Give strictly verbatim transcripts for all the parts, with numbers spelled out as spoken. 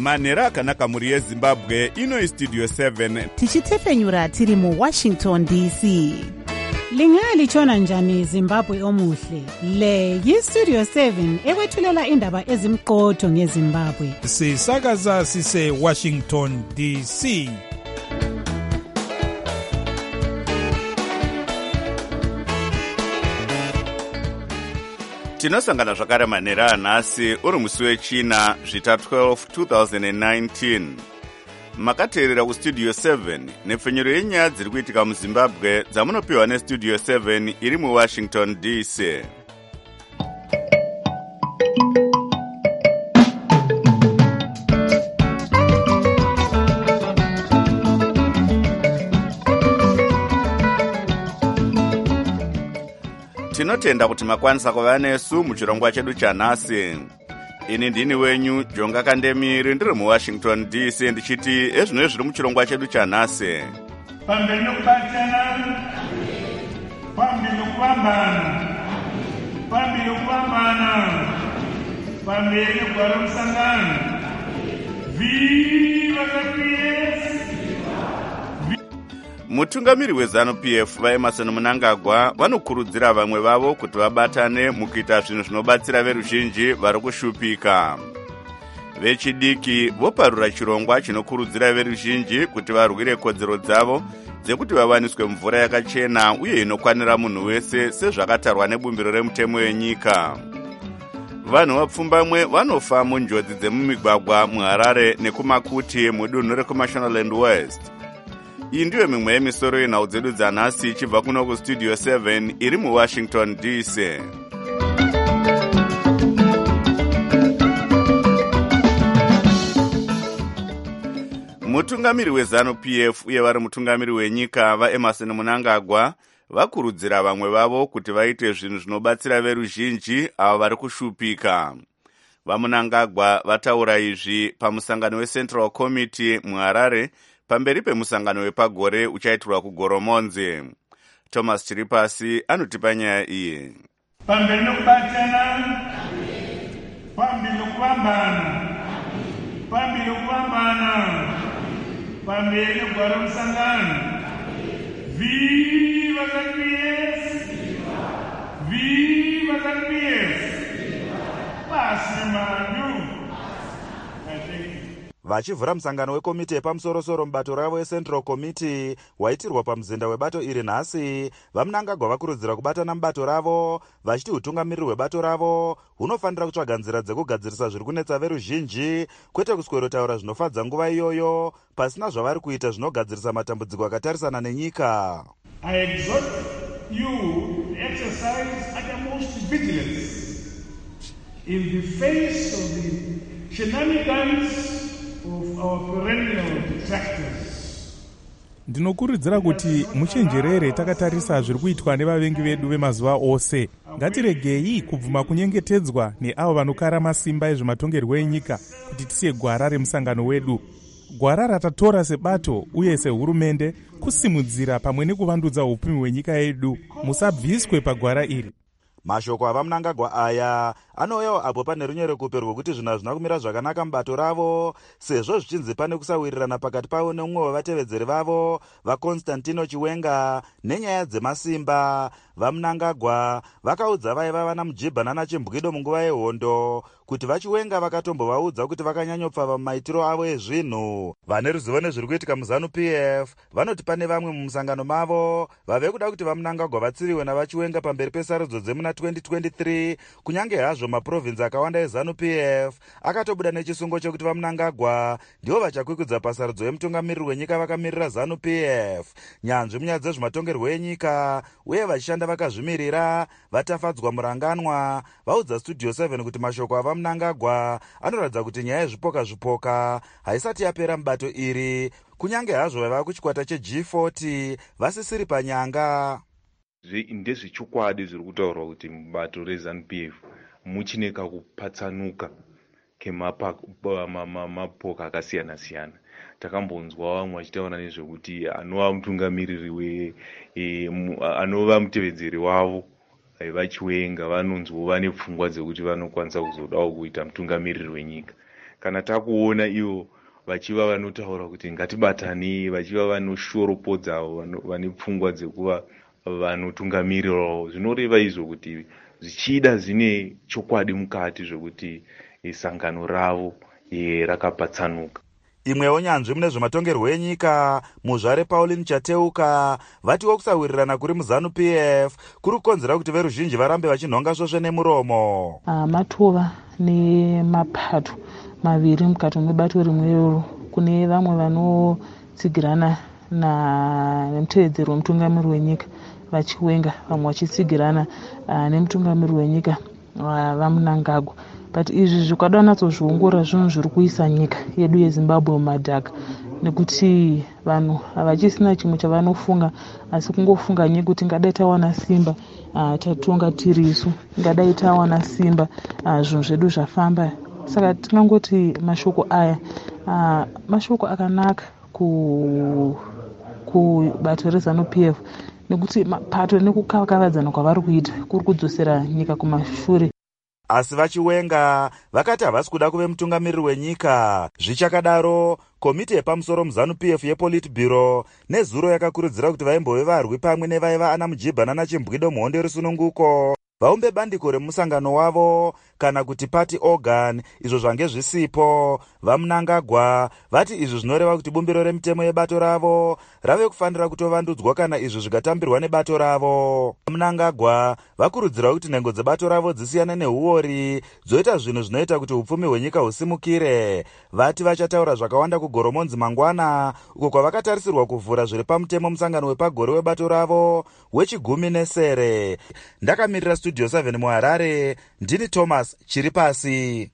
manhero akanaka mhuri yezimbabwe. Ino istudio seven tichitefenyura tiri muwashington D C. Lingalitshona njani Zimbabwe omuhle? Le yistudio seven ekwethulela indaba ezimqotho ngeZimbabwe. Sisakaza sise Washington D C. tinosangana zvakare manhero anhasi uri musi wechina zvita twelve twenty nineteen. Makateerera kustudio seven nepfenyuro yenyaya dziri kuitika muzimbabwe dzamunopiwa nestudio seven iri muwashington D C. Tinotenda kuti makwanisa kuva nesu muchirongwa chedu chanhasi. Ini ndini wenyu Jonga Kandemiri ndiri muWashington D C ndichiti ezvino zviri muchirongwa chedu chanhasi. Pamberi nokubatana, pamberi nokuvambana, pamberi nokuvambana, pamberi nokugara musangano. Viva Zapies! Mutungamiri weZanu P F vaEmerson Mnangagwa vanokurudzira vamwe vavo kuti vabatane mukuita zvinhu zvinobatsira veruzhinji vari kushupika. Vechidiki voparura chirongwa chinokurudzira veruzhinji kuti varwire kodzero dzavo dzekuti vawaniswe mvura yakachena uye inokwanira munhu wese sezvakatarwa nebumbiro remutemo wenyika. Vanhu vapfumbamwe vanofa munjodzi dzemumigwagwa muHarare nekumakuti mudunhu rekuMashonaland West. Iyi ndiyo mimwe yemisoro yenhau dzedu dzanhasi ichibva kuno kustudio seven iri muWashington D C. Mutungamiri weZanu P F uye vari mutungamiri wenyika vaEmerson Mnangagwa vakurudzira vamwe vavo kuti vaite zvinhu zvinobatsira veruzhinji avo vari kushupika. VaMnangagwa vataura izvi pamusangano weCentral Committee muHarare pamberi pemusangano wepagore uchaitirwa kuGoromonzi. Thomas Chiripasi anotipa nyaya iyi. Pamberi nokubatana, pamberi nokuvambana, pamberi nokuvambana, pamberi nokugara musangano. Viva Zapies! Viva Zapies! Pasi manyu! Vachivhura musangano wekomiti yepamusorosoro mubato ravo eCentral Committee waitirwa pamuzinda webato iri nhasi, vaMnangagwa vakurudzira kubatana mubato ravo vachiti utungamiriri hwebato ravo hunofanira kutsvaga nzira dzekugadzirisa zviri kunetsa veruzhinji kwete kuswerotaura zvinofadza nguva iyoyo pasina zvavari kuita zvinogadzirisa matambudziko akatarisana nenyika. I exhort you to exercise utmost vigilance in the face of the shenanigans of our perennial detractors. Ndinokurudzira kuti muchenjerere takatarisa zviri kuitwa nevavengi vedu vemazuva ose. Ngatiregei kubvuma kunyengetedzwa neavo vanokara masimba ezvematongerwo enyika kuti tisiye gwara remusangano wedu. Gwara ratatora sebato uye sehurumende kusimudzira pamwe nekuvandudza upfumi hwenyika yedu. Musabviswe pagwara iri. Mashoko avaMnangagwa aya anouyawo apo pane runyerekupe rwokuti zvinhu hazvina kumira zvakanaka mubato ravo sezvo zvichinzi pane kusawirirana pakati pavo neumwe wevatevedzeri vavo vaConstantino Chiwenga nenyaya dzemasimba. VaMnangagwa vakaudza vaiva vana Mujibha naChimbwido munguva yehondo kuti vaChiwenga vakatombovaudza kuti vakanyanyopfava mumaitiro avo ezvinhu. Vane ruzivo nezviri kuitika muZanu P F vanoti pane vamwe mumusangano mavo vave kuda kuti vaMnangagwa vatsiviwe navaChiwenga pamberi pesarudzo dzemuna twenty twenty-three, kunyange hazvo maprovinsi akawanda eZanu P F akatobuda nechisungo chekuti vaMnangagwa ndivo vachakwikudza pasarudzo yemutungamiriri wenyika vakamirira ZANU P F. Nyanzvi munyaya dzezvematongerwo enyika uye vachishanda vakazvimirira vatafadzwa muranganwa vaudza studio seven kuti mashoko avaMnangagwa anoratidza kuti nyaya yezvipoka zvipoka haisati yapera mubato iri, kunyange hazvo vaiva kuchikwata cheG forty vasisiri panyanga. Ndezvechokwadi zviri kutaurwa kuti mubato reZANU P F muchineka kupatsanuka kemapoka akasiyana siyana. Takambonzwa vamwe vachitaura nezvekuti anova mutungamiriri we anova mutevedzeri wavo vaChiwenga vanonzwa vane pfungwa dzekuti vanokwanisa kuzodawo kuita mutungamiriri wenyika. kana takuona ivo vachiva vanotaura kuti ngatibatani, vachiva vanoshoropodza, vane pfungwa dzekuva vanotungamirirawo, zvinoreva izvo kuti zvichida zvine chokwadi mukati zvokuti sangano ravo rakapatsanuka. Imwewo nyanzvi mune zvematongerwo enyika muzvare Pauline Chateuka vatiwo kusawirirana kuri muZANU-P F kuri kukonzera kuti veruzhinji varambe vachinhonga svosve nemuromo. Uh, matova nemapato maviri mukati mebato rimwe kune vamwe vanotsigirana nemutevedzeri wemutungamiri wenyika vachiwenga, vamwe vachitsigirana uh, nemutungamiri wenyika uh, vaMnangagwa. But izvi zvikada natsozviongora zvinhu zviri kuisa nyika yedu yeZimbabwe mumadhaka, nekuti vanhu havachisina chimwe chavanofunga asi kungofunga nyika kuti ngadai tawana simba uh, tatonga tirisu, ngadai tawana simba uh, zvinhu zvedu zvafamba. Saka tingangoti mashoko aya uh, mashoko akanaka ku kubato reZANU-P F, nekuti pato nekukavakavadzana kwavari kuita kuri kudzosera nyika kumashure. Asi vachiwenga vakati havasi kuda kuve mutungamiriri wenyika. Zvichakadaro, komiti yepamusoro muZANU-P F yePolitburo nezuro yakakurudzira kuti vaimbove varwi pamwe nevaiva ana Mujibha nana Chimbwido muhondo resununguko vaumbe bandiko remusangano wavo kana kuti party organ, izvo zvange zvisipo. VaMnangagwa vati izvi zvinoreva kuti bumbiro remitemo yebato ravo rave kufanira kutovandudzwa kana izvi zvikatambirwa nebato ravo. VaMnangagwa vakurudzira kuti nhengo dzebato ravo dzisiyane neuori dzoita zvinhu zvinoita kuti upfumi hwenyika husimukire. Vati vachataura zvakawanda kugoromonzi mangwana, uko kwavakatarisirwa kuvhura zviri pamutemo musangano wepagore webato ravo wechigumi nesere. Ndakamirira Studio seven muHarare, ndini Thomas Chiripasi.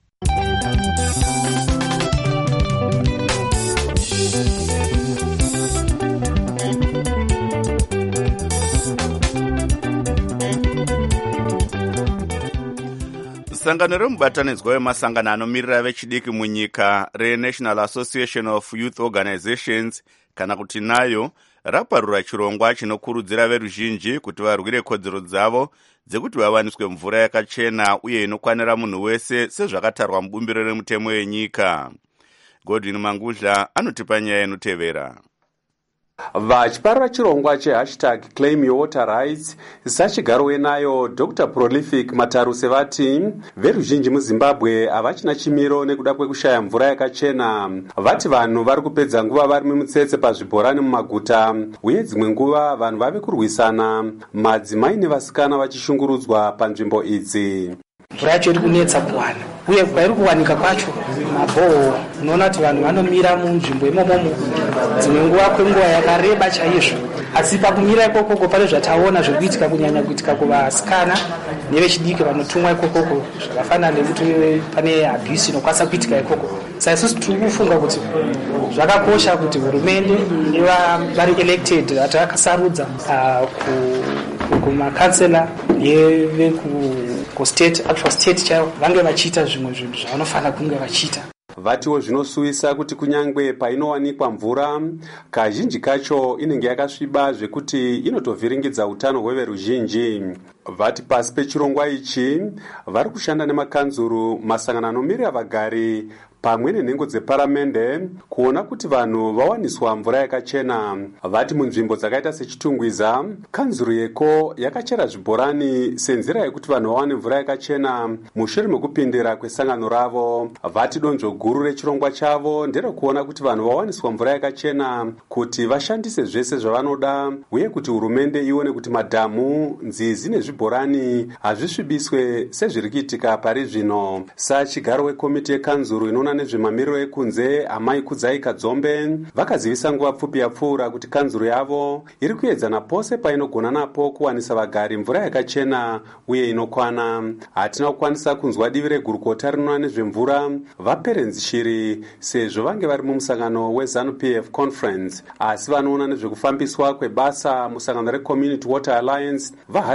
Sangano remubatanidzwa wemasangano anomirira vechidiki munyika reNational Association of Youth Organizations kana kuti nayo raparura chirongwa chinokurudzira veruzhinji kuti varwire kodzero dzavo dzekuti vawaniswe mvura yakachena uye inokwanira munhu wese sezvakatarwa mubumbiro remutemo yenyika. Godwin Mangudla anotipa nyaya inotevera. Vachiparura chirongwa chehashtag Claim Your Water Rights sachigaro wenayo, Doctor Prolific Mataruse vati veruzhinji muZimbabwe havachina chimiro nekuda kwekushaya mvura yakachena. Vati vanhu vari kupedza nguva vari mumutsetse pazvibhorani mumaguta uye dzimwe nguva vanhu vave kurwisana, madzimai nevasikana vachishungurudzwa panzvimbo idzi. Mvura yacho iri kunetsa kuwana uye kwairi kuwanika kwacho mabhoho, unoona kuti vanhu vanomira munzvimbo imomomo dzimwe nguva kwenguva yakareba chaizvo. Asi pakumira ikokoko pane zvataona zvekuitika, kunyanya kuitika kuvasikana nevechidiki vanotumwa ikokoko, zvakafanana nekuti pane abuse inokwanisa kuitika ikoko. Saka isusu tiri kufunga kuti zvakakosha kuti hurumende nevari elected vati vakasarudza kumakansela yevekustate actual state chaivo vange vachiita zvimwe zvinhu zvavanofanira kunge vachiita. Vatiwo zvinosuwisa kuti kunyangwe painowanikwa mvura kazhinji kacho inenge yakasviba zvekuti inotovhiringidza utano hweveruzhinji. Vati pasi pechirongwa ichi vari kushanda nemakanzuru, masangano anomirira vagari pamwe nenhengo dzeparamende kuona kuti vanhu vawaniswa mvura yakachena. Vati munzvimbo dzakaita seChitungwiza, kanzuru yeko yakachera zvibhorani senzira yekuti vanhu vawane mvura yakachena mushure mekupindira kwesangano ravo. Vati donzvo guru rechirongwa chavo nderekuona kuti vanhu vawaniswa mvura yakachena kuti vashandise zvese zvavanoda uye kuti hurumende ione kuti madhamu, nzizi nezvibhorani hazvisvibiswe sezviri kuitika pari zvino. Sachigaro wekomiti yekanzuru inoona nezvemamiriro ekunze, Amai Kudzai Kadzombe vakazivisa nguva pfupi yapfuura kuti kanzuru yavo iri kuedzana pose painogona napo kuwanisa vagari mvura yakachena uye inokwana. Hatina kukwanisa kunzwa divi regurukota rinoona nezvemvura vaPerenzi Shiri sezvo vange vari mumusangano weZANU-P F Conference, asi vanoona nezvekufambiswa kwebasa musangano reCommunity Water Alliance vaHard Life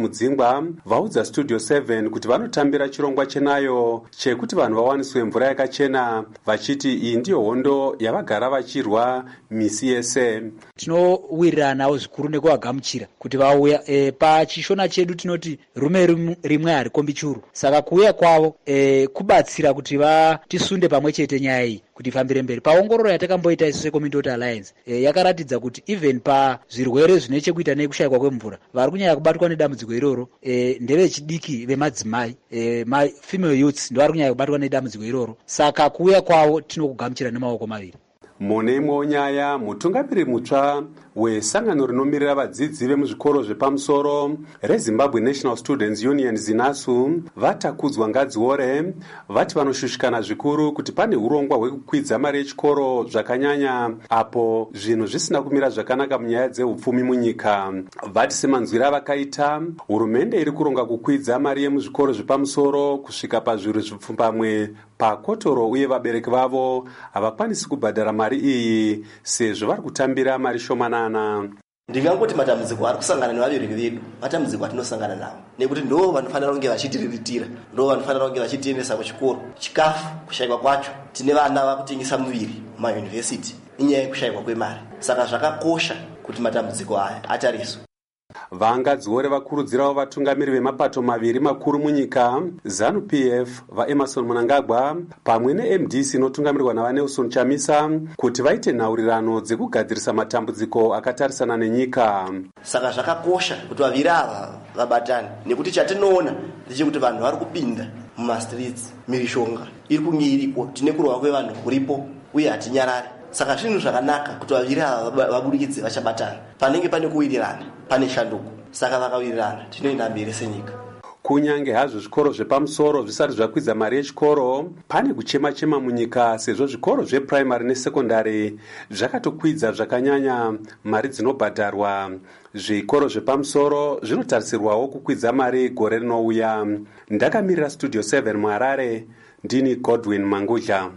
mudzingwa vaudza studio seven kuti vanotambira chirongwa chenayo chekuti vanhu vawaniswe mvura yakachena, vachiti iyi ndiyo hondo yavagara vachirwa misi yese. Tinowiriranawo zvikuru nekuvagamuchira kuti vauya e, pachishona chedu tinoti rume rimwe harikombi churu. Saka kuuya kwavo e, kubatsira kuti vatisunde pamwe chete nyaya iyi kuti ifambire mberi. Paongororo yatakamboita isu seCommunity Alliance e, yakaratidza kuti even pazvirwere zvine chekuita nekushayikwa kwemvura vari kunyanya kubatwa nedambudziko iroro e, ndevechidiki vemadzimai e, my female youths ndo vari kunyanya kubatwa nedambudziko iroro. Saka kuuya kwavo tinokugamuchira nemaoko maviri. Mune imwewo nyaya, mutungamiri mutsva wesangano rinomirira vadzidzi vemuzvikoro zvepamusoro reZimbabwe National Students Union ZINASU vatakudzwa Ngadziore vati vanoshushikana zvikuru kuti pane urongwa hwekukwidza mari yechikoro zvakanyanya apo zvinhu zvisina kumira zvakanaka munyaya dzeupfumi munyika. Vati semanzwira avakaita, hurumende iri kuronga kukwidza mari yemuzvikoro zvepamusoro kusvika pazviru zvipfumbamwe pakotoro uye vabereki vavo havakwanisi kubhadhara mari iyi sezvo vari kutambira mari shomanana. Ndingangoti matambudziko ari kusangana nevabereki vedu matambudziko atinosangana nawo nekuti ndo vanofanira kunge vachitiriritira, ndo vanofanira kunge vachitiendesa kuchikoro. Chikafu kushayikwa kwacho, tine vana vakutengesa muviri mumayunivhesiti inyaya yekushayikwa kwemari. Saka zvakakosha kuti matambudziko aya atariswe. Vangadziore vakurudzirawo vatungamiri vemapato maviri makuru munyika, ZANU-P F vaEmerson Mnangagwa pamwe neM D C inotungamirwa navaNelson Chamisa kuti vaite nhaurirano dzekugadzirisa matambudziko akatarisana nenyika. Saka zvakakosha kuti vaviri ava vabatane nekuti chatinoona ndechekuti vanhu vari kupinda mumastreets, mirishonga iri kunge iripo, tine kurova kwevanhu kuripo uye hatinyarari. Saka zvinhu zvakanaka kuti vaviri ava vabudikidze vachabatana. Panenge pane kuwirirana, pane shanduko. Saka vakawirirana tinoenda mberi senyika. Kunyange hazvo zvikoro zvepamusoro zvisati zvakwidza mari yechikoro, pane kuchema-chema munyika sezvo zvikoro zvepuraimari nesekondari zvakatokwidza zvakanyanya mari dzinobhadharwa. Zvikoro zvepamusoro zvinotarisirwawo kukwidza mari gore rinouya. Ndakamirira Studio seven muHarare, ndini Godwin Mangudla.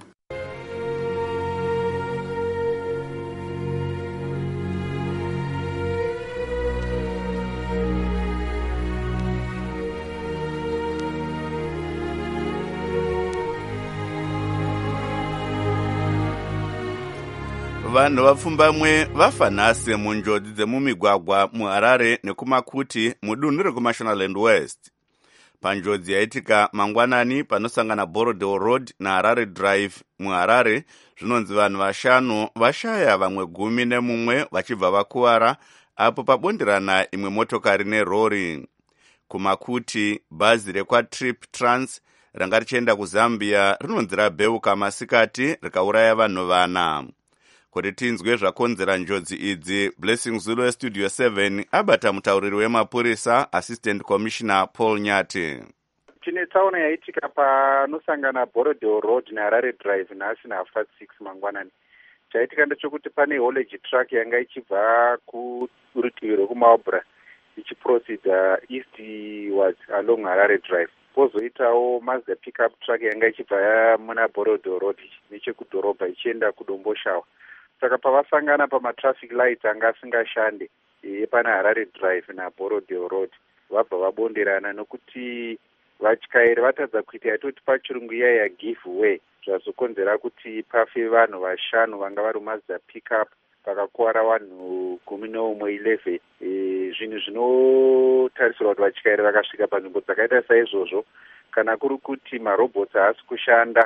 Vanhu vapfumbamwe vafa nhasi munjodzi dzemumigwagwa muHarare nekumakuti mudunhu rekuMashonaland West. Panjodzi yaitika mangwanani panosangana Borodale Road naHarare Drive muHarare, zvinonzi vanhu vashanu vashaya vamwe gumi nemumwe vachibva vakuwara apo pabonderana imwe motokari nerori. Kumakuti bhazi rekwaTrip Trans ranga richienda kuZambia rinonzi rabeuka masikati rikauraya vanhu vana. Kuti tinzwe zvakonzera njodzi idzi, Blessing Zulu weStudio seven abata mutauriri wemapurisa Assistant Commissioner Paul Nyati. Tine tsaona yaitika panosangana Borodale Road naHarare Drive nhasi na half past six mangwanani. Chaitika ndechekuti pane haulage truck yanga ichibva kurutivi rwekuMaobra ichiproceeda eastwards along Harare Drive. Pozoitawo Mazda pickup truck yanga ichibva muna Borodale Road nechekudhorobha ichienda kuDomboshawa. Saka pavasangana pamatraffic light anga asingashande epana Harare Drive naBorodale Road, vabva vabonderana nokuti vatyairi vatadza kuita yatoti pachirungu iya ya give way, zvazokonzera kuti pafe vanhu vashanu vanga vari Mazda pickup, pakakuwara vanhu gumi neumwe eleven. E, zvinhu zvinotarisirwa kuti vatyairi vakasvika panzvimbo dzakaita saizvozvo, kana kuri kuti marobots haasi kushanda,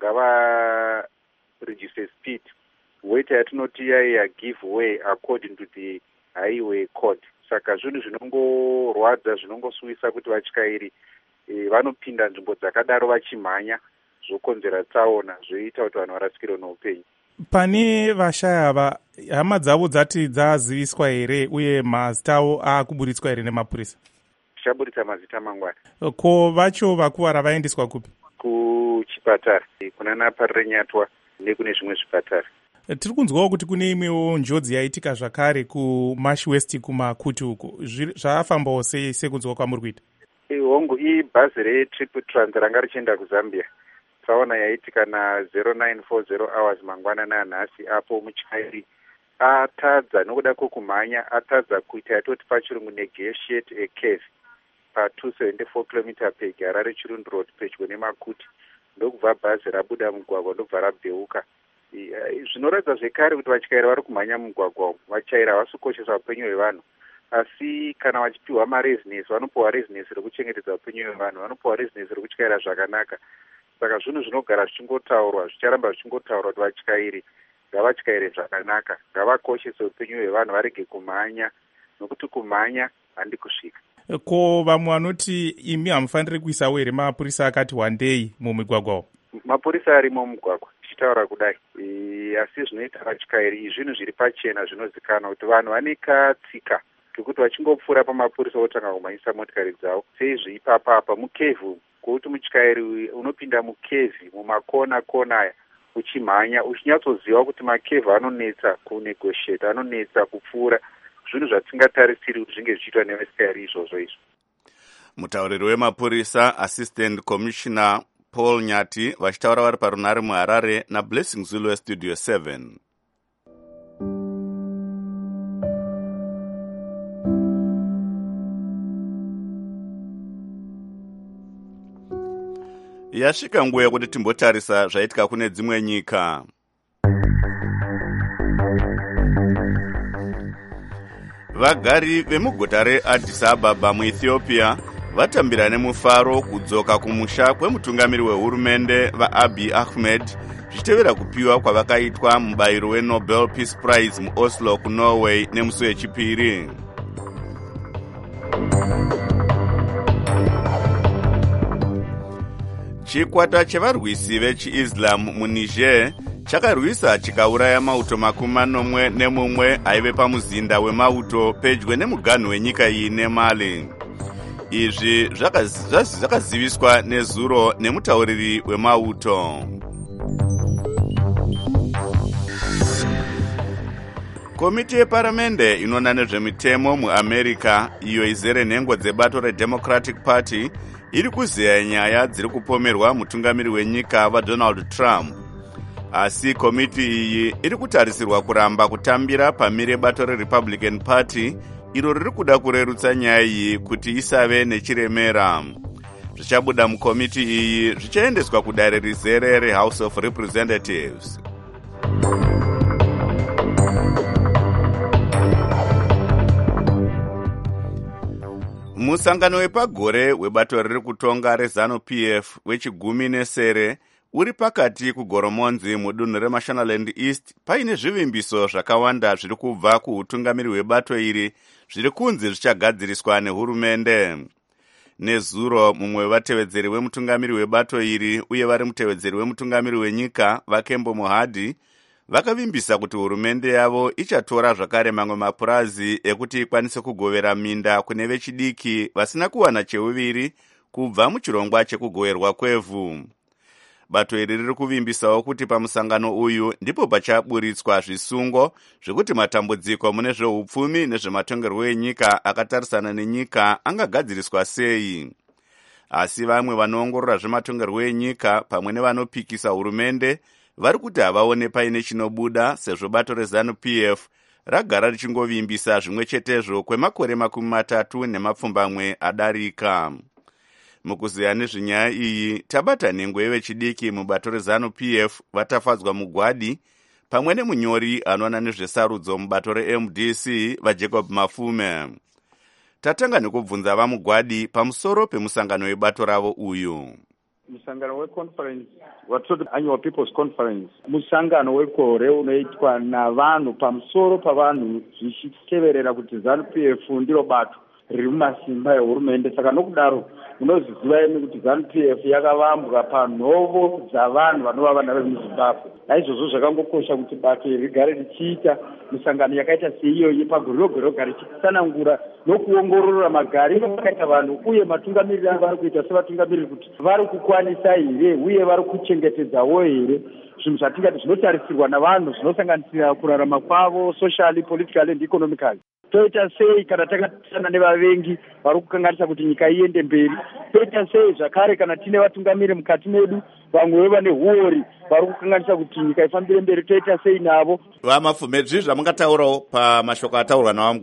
ngava reduce speed. Wait yatinoti ya give way according to the highway code. Saka zvinhu zvinongorwadza zvinongosuwisa kuti vatyairi e, vanopinda nzvimbo dzakadaro vachimhanya, zvokonzera tsaona, zvoita kuti vanhu varasikirwe noupenyu. Pane vashaya ava, hama dzavo dzati dzaziviswa here uye mazita avo akuburitswa here nemapurisa? Tichaburitsa mazita mangwana. Ko vacho vakuwara vaendeswa kupi? Kuchipatara kuna Naparenyatwa nekune zvimwe zvipatara. Tiri kunzwawo kuti kune imwewo njodzi yaitika zvakare kuMash West kumakuti uko, zvafambawo sei sekunzwa kwamuri kuita? Hongu ibhazi reTrip Trans ranga richienda kuZambia. Tsaona yaitika na zero nine four zero hours mangwana nanhasi, apo mutyairi atadza nokuda kwokumhanya atadza kuita yatoti pachirungu negotiate a case pa two seventy four kilometer peg Harare Chirundi Road pedyo neMakuti, ndokubva bhazi rabuda mugwagwa ndobva rabheuka. Zvinoratidza zvekare kuti vatyairi vari kumhanya mugwagwa umu vachairi havasi kukoshesa upenyu hwevanhu, asi kana vachipiwa marezinesi vanopiwa rezinesi rekuchengetedza upenyu hwevanhu, vanopiwa rezinesi rekutyaira zvakanaka. Saka zvinhu zvinogara zvichingotaurwa, zvicharamba zvichingotaurwa kuti vatyairi ngavatyaire zvakanaka, ngavakoshese upenyu hwevanhu, varege kumhanya, nokuti kumhanya handi kusvika. Ko vamwe vanoti imi hamufaniri kuisawo here mapurisa akati wandei mumigwagwa? Mapurisa arimo mumugwagwa tichitaura kudai, e, asi zvinoita vatyairi zvinhu zviri pachena zvinozikanwa kuti vanhu vane katsika kekuti vachingopfuura pamapurisa votanga kumhanyisa motikari dzavo. Seizvi ipapa apa mukevhu, kuti mutyairi unopinda mukevhi mumakona kona aya uchimhanya uchinyatsoziva kuti makevhu anonetsa kunegotiate, anonetsa kupfuura, zvinhu zvatisingatarisiri kuti zvinge zvichiitwa nevatyairi izvozvo izvo. Mutauriri wemapurisa Assistant Commissioner Paul Nyati vachitaura vari parunare muHarare naBlessing Zulu weStudio seven. Yasvika nguva yekuti timbotarisa zvaitika kune dzimwe nyika. Vagari vemuguta reAddis Ababa muEthiopia vatambira nemufaro kudzoka kumusha kwemutungamiri wehurumende vaAbiy Ahmed zvichitevera kupiwa kwavakaitwa mubayiro weNobel Peace Prize muOslo kuNorway nemusi wechipiri. Chikwata chevarwisi vechiIslam muNiger chakarwisa chikauraya mauto makumi manomwe nemumwe aive pamuzinda wemauto pedyo nemuganhu wenyika iyi neMali. Izvi zvakaziviswa nezuro nemutauriri wemauto. Komiti yeparamende inoona nezvemitemo muAmerica, iyo izere nhengo dzebato reDemocratic Party, iri kuzeya nyaya dziri kupomerwa mutungamiri wenyika vaDonald Trump. Asi komiti iyi iri kutarisirwa kuramba kutambira pamire bato reRepublican Party, iro riri kuda kurerutsa nyaya iyi kuti isave nechiremera. Zvichabuda mukomiti iyi zvichaendeswa kudare rizere reHouse of Representatives. Musangano wepagore webato riri kutonga reZANU-P F wechigumi nesere uri pakati kugoromonzi mudunhu reMashonaland East paine zvivimbiso zvakawanda zviri kubva kuutungamiri hwebato iri zviri kunzi zvichagadziriswa nehurumende. Nezuro mumwe wevatevedzeri wemutungamiri hwebato iri uye vari mutevedzeri wemutungamiri wenyika vaKembo Mohadi vakavimbisa kuti hurumende yavo ichatora zvakare mamwe mapurazi ekuti ikwanise kugovera minda kune vechidiki vasina kuwana cheuviri kubva muchirongwa chekugoverwa kwevhu. Bato iri riri kuvimbisawo kuti pamusangano uyu ndipo pachaburitswa zvisungo zvekuti matambudziko mune zveupfumi nezvematongerwo enyika akatarisana nenyika angagadziriswa sei. Asi vamwe vanoongorora zvematongerwo enyika pamwe nevanopikisa hurumende vari kuti havaone paine chinobuda sezvo bato reZANU-P F ragara richingovimbisa zvimwe chetezvo kwemakore makumi matatu nemapfumbamwe adarika. Mukuziya nezvenyaya iyi tabata nhengo yevechidiki mubato reZANU-P F vatafadzwa mugwadi pamwe nemunyori anoona nezvesarudzo mubato reM D C vaJacob Mafume. Tatanga nekubvunza vamugwadi pamusoro pemusangano webato ravo uyu. Musangano weconference watoti annual people's conference musangano wekore unoitwa navanhu pamusoro pavanhu zvichiteverera kuti ZANU-P F ndiro bato riri mumasimba ehurumende. Saka nokudaro munoziziva imi kuti ZANU-P F yakavambwa panhovo dzavanhu vanova vana vemuZimbabwe. Naizvozvo zvakangokosha kuti bato iri rigare richiita misangano yakaita seiyoyi pagore roga roga richitsanangura nokuongorora magariro akaita vanhu uye matungamiriri avo vari kuita sevatungamiriri kuti vari kukwanisa here uye vari kuchengetedzawo here zvinhu zvatingati zvinotarisirwa navanhu zvinosanganisira kurarama kwavo socially, politically and economically. Toita sei kana takatsana nevavengi vari kukanganisa kuti nyika iende mberi? Toita sei zvakare kana tine vatungamiri mukati medu vamwe vane huori vari kukanganisa kuti nyika ifambire mberi? Toita sei navo? Vamafume, zvizvi zvamungataurawo pamashoko ataurwa navamugwadi?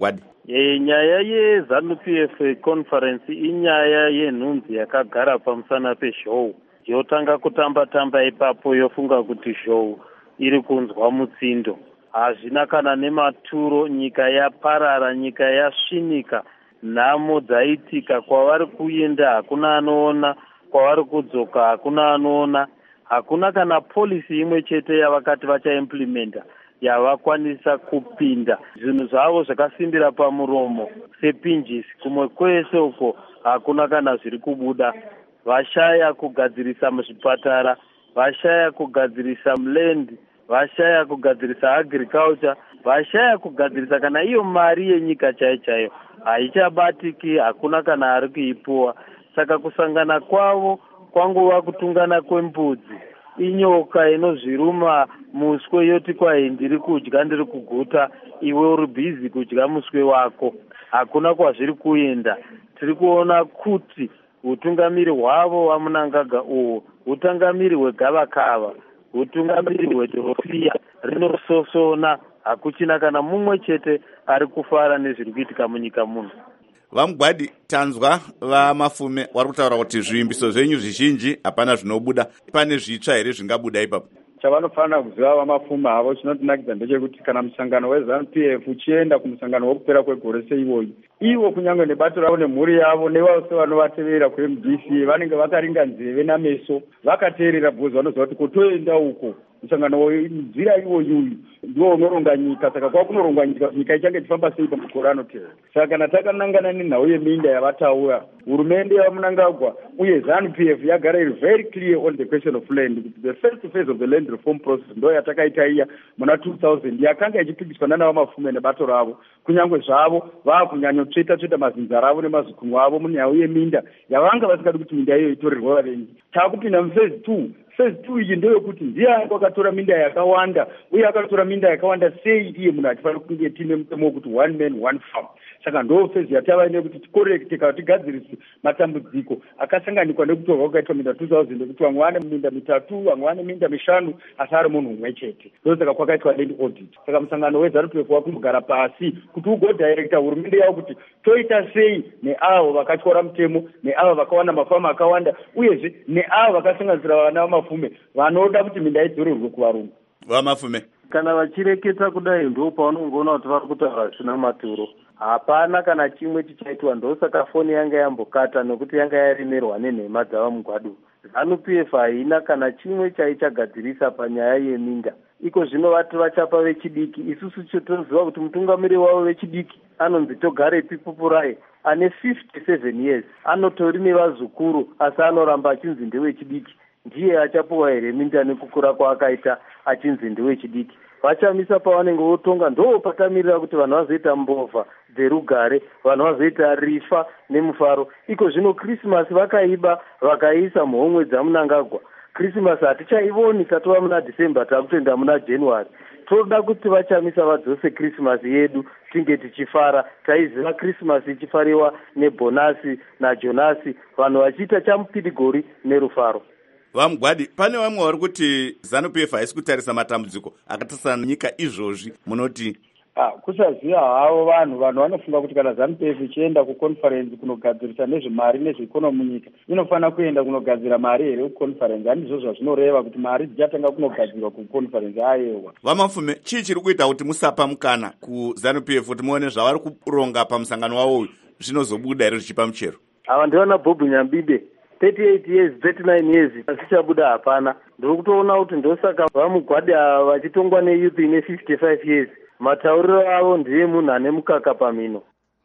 E, nyaya yeZANU-P F conference inyaya yenhunzi yakagara pamusana pezhou. Yotanga kutamba tamba ipapo yofunga kuti zhou iri kunzwa mutsindo. Hazvina kana nematuro, nyika yaparara, nyika yasvinika, nhamo dzaitika, kwavari kuenda hakuna anoona, kwavari kudzoka hakuna anoona. Hakuna kana polisi imwe chete yavakati vachaimplementa yavakwanisa kupinda. Zvinhu zvavo zvakasimbira pamuromo sepinjisi, kumwe kwese uko hakuna kana zviri kubuda. Vashaya kugadzirisa muzvipatara, vashaya kugadzirisa mlendi, vashaya kugadzirisa agriculture, vashaya kugadzirisa kana iyo mari yenyika chaiyo chaiyo. Haichabatiki, hakuna kana ari kuipuwa. Saka kusangana kwavo kwanguva kutungana kwembudzi. Inyoka inozviruma muswe yoti kwai ndiri kudya, ndiri kuguta, iwe uri bhizi kudya muswe wako. Hakuna kwazviri kuenda. Tiri kuona kuti utungamiri hwavo waMunangagwa uhu utungamiri hwegavakava, utungamiri hwedhorofiya rinososona. Hakuchina kana mumwe chete ari kufara nezviri kuitika munyika muno. VaMugwadi, tanzwa vaMafume vari kutaura kuti zvivimbiso zvenyu zvizhinji hapana zvinobuda. Pane zvitsva here zvingabuda ipapo? Chavanofanira kuziva vaMafume havo chinotinakidza ndechekuti kana musangano weZANU-P F uchienda kumusangano wokupera kwegore seiwoyi, ivo kunyange nebato ravo nemhuri yavo nevose vanovatevera kuM D C vanenge vakaringa nzeve nameso vakateerera bhozi, vanoziva kuti kutoenda uko musangano nzira iwoyu ndiwo unoronga nyika. Saka kwakunorongwa nyika, nyika ichange ichifamba sei pamakore anotevera. Saka kana takanangana nenhau yeminda yavataura, hurumende yaMunangagwa uye ZANU-P F yagara iri very clear on the question of land. The first phase of the land reform process ndo yatakaita iya muna two thousand yakanga ichipikiswa nana vaMafume nebato ravo, kunyange zvavo vakunyanyotsveta tsveta mazinza ravo nemazikunwa avo munyau yeminda yavanga vasingadi kuti minda iyo itorerwa vavengi. Takupinda muphase two. Phase two iyi ndeyokuti ndiani wakatora minda yakawanda uye akatora minda yakawanda sei iye munhu achifanira kunge tine mutemo wokuti one man one farm. Saka ndo phase yatava nekuti tikorekte kana tigadzirise matambudziko akasanganikwa nekutorwa kwakaitwa minda two thousand ekuti vamwe vane minda mitatu, vamwe vane minda mishanu, asi ari munhu umwe chete. Ndosaka kwakaitwa land audit. Saka musangano weZANU-P F wakunogara pasi kuti ugodhairekta hurumende yavo kuti toita sei neavo vakatyora mutemo, neavo vakawana mafamu akawanda, uyezve neavo vakasanganisira vana vaMafume vanoda kuti minda idzorerwe kuvarungu. VaMafume, kana vachireketa kudai ndo paunongoona kuti vari kutaura zvisina maturo. Hapana kana chimwe chichaitwa. Ndosaka foni yanga yambokata nekuti yanga yaremerwa nenhema dzavaMugwadi. ZANU-P F haina kana chimwe chaichagadzirisa panyaya yeminda. Iko zvino vati vachapa vechidiki. Isusu toziva kuti mutungamiri wavo vechidiki anonzi Togarepi Pupurai ane fifty-seven years, anotori nevazukuru asi anoramba achinzi ndewechidiki. Ndiye achapuwa here minda nekukura kwaakaita achinzi ndewechidiki. Vachamisa pavanenge votonga ndo patamirira kuti vanhu vazoita mbovha dzerugare, vanhu vazoita rifa nemufaro. Iko zvino Christmas vakaiba vakaisa muhomwe dzaMunangagwa. Christmas hatichaivoni tatova muna December, takutoenda muna January. Toda kuti vachamisa vadzose Christmas yedu tinge tichifara. Taiziva Christmas ichifariwa nebhonasi naJonasi, vanhu vachiita chamupidigori nerufaro. VaMugwadi, pane vamwe vari kuti ZANU-P F haisi kutarisa matambudziko akatasana nenyika izvozvi, munoti? Ah, kusaziva havo vanhu vanhu vanofunga kuti kana ZANU-P F ichienda kuconference kunogadzirisa nezvemari nezveikonomi munyika inofanira kuenda kunogadzira mari here kuconference. Handizvo zvazvinoreva kuti mari dzichatanga kunogadzirwa kuconference. Ayewa VaMafume, chii chiri kuita kuti musapa mukana kuZANU-P F kuti muone zvavari kuronga pamusangano wavo uyu zvinozobuda here zvichipa muchero? Ava ndivana Bobu Nyambide, thirty-eight years, thirty-nine years, asichabuda hapana. Ndiri kutoona kuti ndosaka vaMugwadi vachitongwa neyouth ine fifty-five years. Matauriro avo ndiye munhu ane mukaka pamino.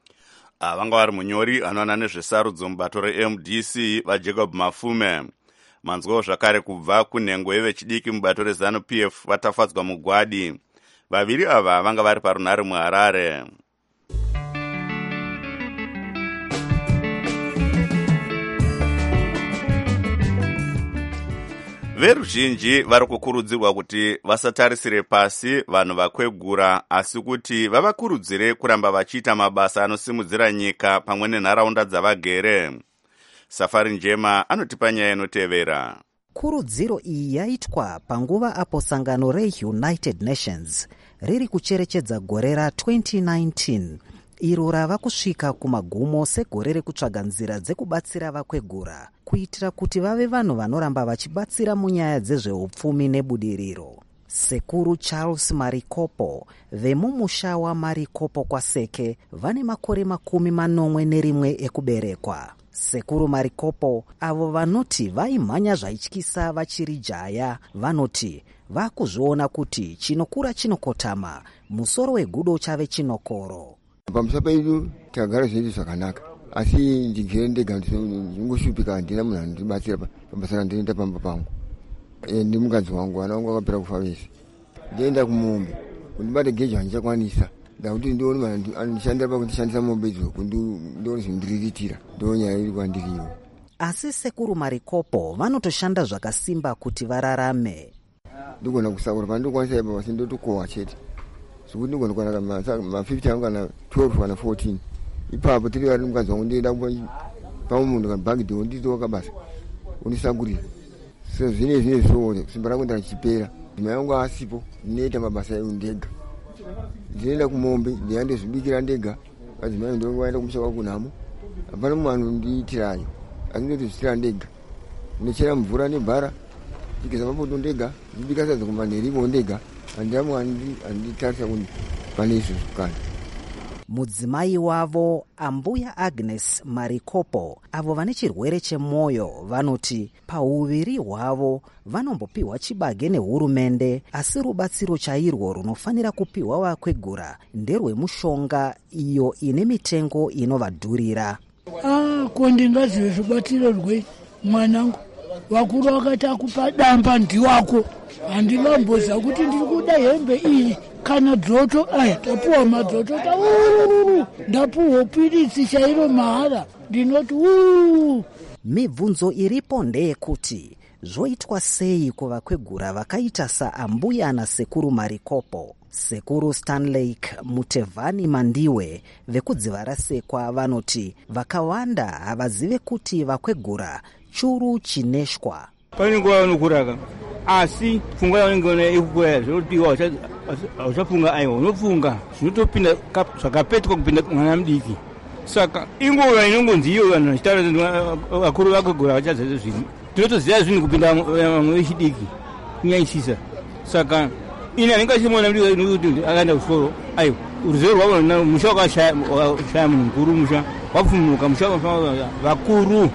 Vanga vari munyori anoona nezvesarudzo mubato reM D C vaJacob Mafume. Manzwawo zvakare kubva kunhengo yevechidiki mubato reZANU-P F vatafadzwa Mugwadi. Vaviri ava vanga vari parunhare muHarare. Veruzhinji vari kukurudzirwa kuti vasatarisire pasi vanhu vakwegura, asi kuti vavakurudzire kuramba vachiita mabasa anosimudzira nyika pamwe nenharaunda dzavagere. Safari Njema anotipa nyaya inotevera. Kurudziro iyi yaitwa panguva apo sangano reUnited Nations riri kucherechedza gore ra twenty nineteen iro rava kusvika kumagumo segore rekutsvaga nzira dzekubatsira vakwegura kuitira kuti vave vanhu vanoramba vachibatsira munyaya dzezveupfumi nebudiriro. Sekuru Charles Marikopo vemumusha waMarikopo kwaSeke vane makore makumi manomwe nerimwe ekuberekwa. Sekuru Marikopo avo vanoti vaimhanya zvaityisa vachiri jaya vanoti vakuzviona kuti chinokura chinokotama, musoro wegudo chave chinokoro. Pamusoro pedu takagara zvedu zvakanaka, asi ndigere ndega ndingoshupika, handina munhu anondibatsira pabasa randinoita pamba pangu. Ndi mukadzi wangu, vana vangu vakapera kufa vese. Ndienda kumombe kundibata geji handichakwanisa, ndakuti ndione vanhu andishandira pakundishandisa mombe idzoku ndione zvindiriritira, ndo nyaya iri kwandiriyo. Asi Sekuru Marikopo vanotoshanda zvakasimba kuti vararame. Ndigona kusakura pandokwanisa ipa pasi ndotokohwa chete, zvekuti ndigona kwana ma-fifty angu kana twelve kana fourteen. Ipapo tiri vari mukadzi wangu ndienda pamwe munhu kabhagidhi wonditoka basa undisakurira. So zvine zvine zvoone simba rangu ndachipera, ndima yangu asipo, ndinoita mabasa edu ndega. Ndinoenda kumombe ndiyandozvibikira ndega, madzimai ndongoenda kumusha kwakunhamo, hapana munhu anondiitirayo, asi ndotozvitira ndega. Ndinochera mvura nebhara, ndikeza mapoto ndega, ndibika sadza kumanherivo ndega, handina munhu anditarisa kuti pane izvo zvakana. Mudzimai wavo Ambuya Agnes Marikopo avo vane chirwere chemwoyo vanoti pauviri hwavo vanombopiwa chibage nehurumende, asi rubatsiro chairwo runofanira kupiwa vakwegura nderwemushonga iyo ine mitengo inovadhurira. Ah, ko ndingazive zvibatiro rwei mwanangu, vakuru vakati akupa damba ndiwako, handingamboza kuti ndiri kuda hembe iyi kana dzoto. Aya, tapuwa madzoto taururu, ndapuwa piritsi chairo mahara, ndinoti uuu. Mibvunzo iripo ndeyekuti zvoitwa sei kuvakwegura vakaita saAmbuya naSekuru Marikopo. Sekuru Stanley Mutevani Mandiwe vekudziva raSekwa vanoti vakawanda havazive kuti vakwegura churu chineshwa. Pane nguva vanokuraka, asi pfungwa yavanenge ikukura zvotiwa uchafunga aiwa unofunga zvinotopinda zvakapetwa kupinda mwana mudiki. Saka inguva inongonzi iyo vanhu vachitaura vakuru vakwegura vachaziva zvinhu, tinotoziva zvinhu kupinda vamwe vechidiki kunyaisisa. Saka ini anenge achimwana mudiki nokuti akaenda kusoro, aiwa ruzivo rwavo musha wakashaya munhu mukuru, musha wapfumuka, musha vakuru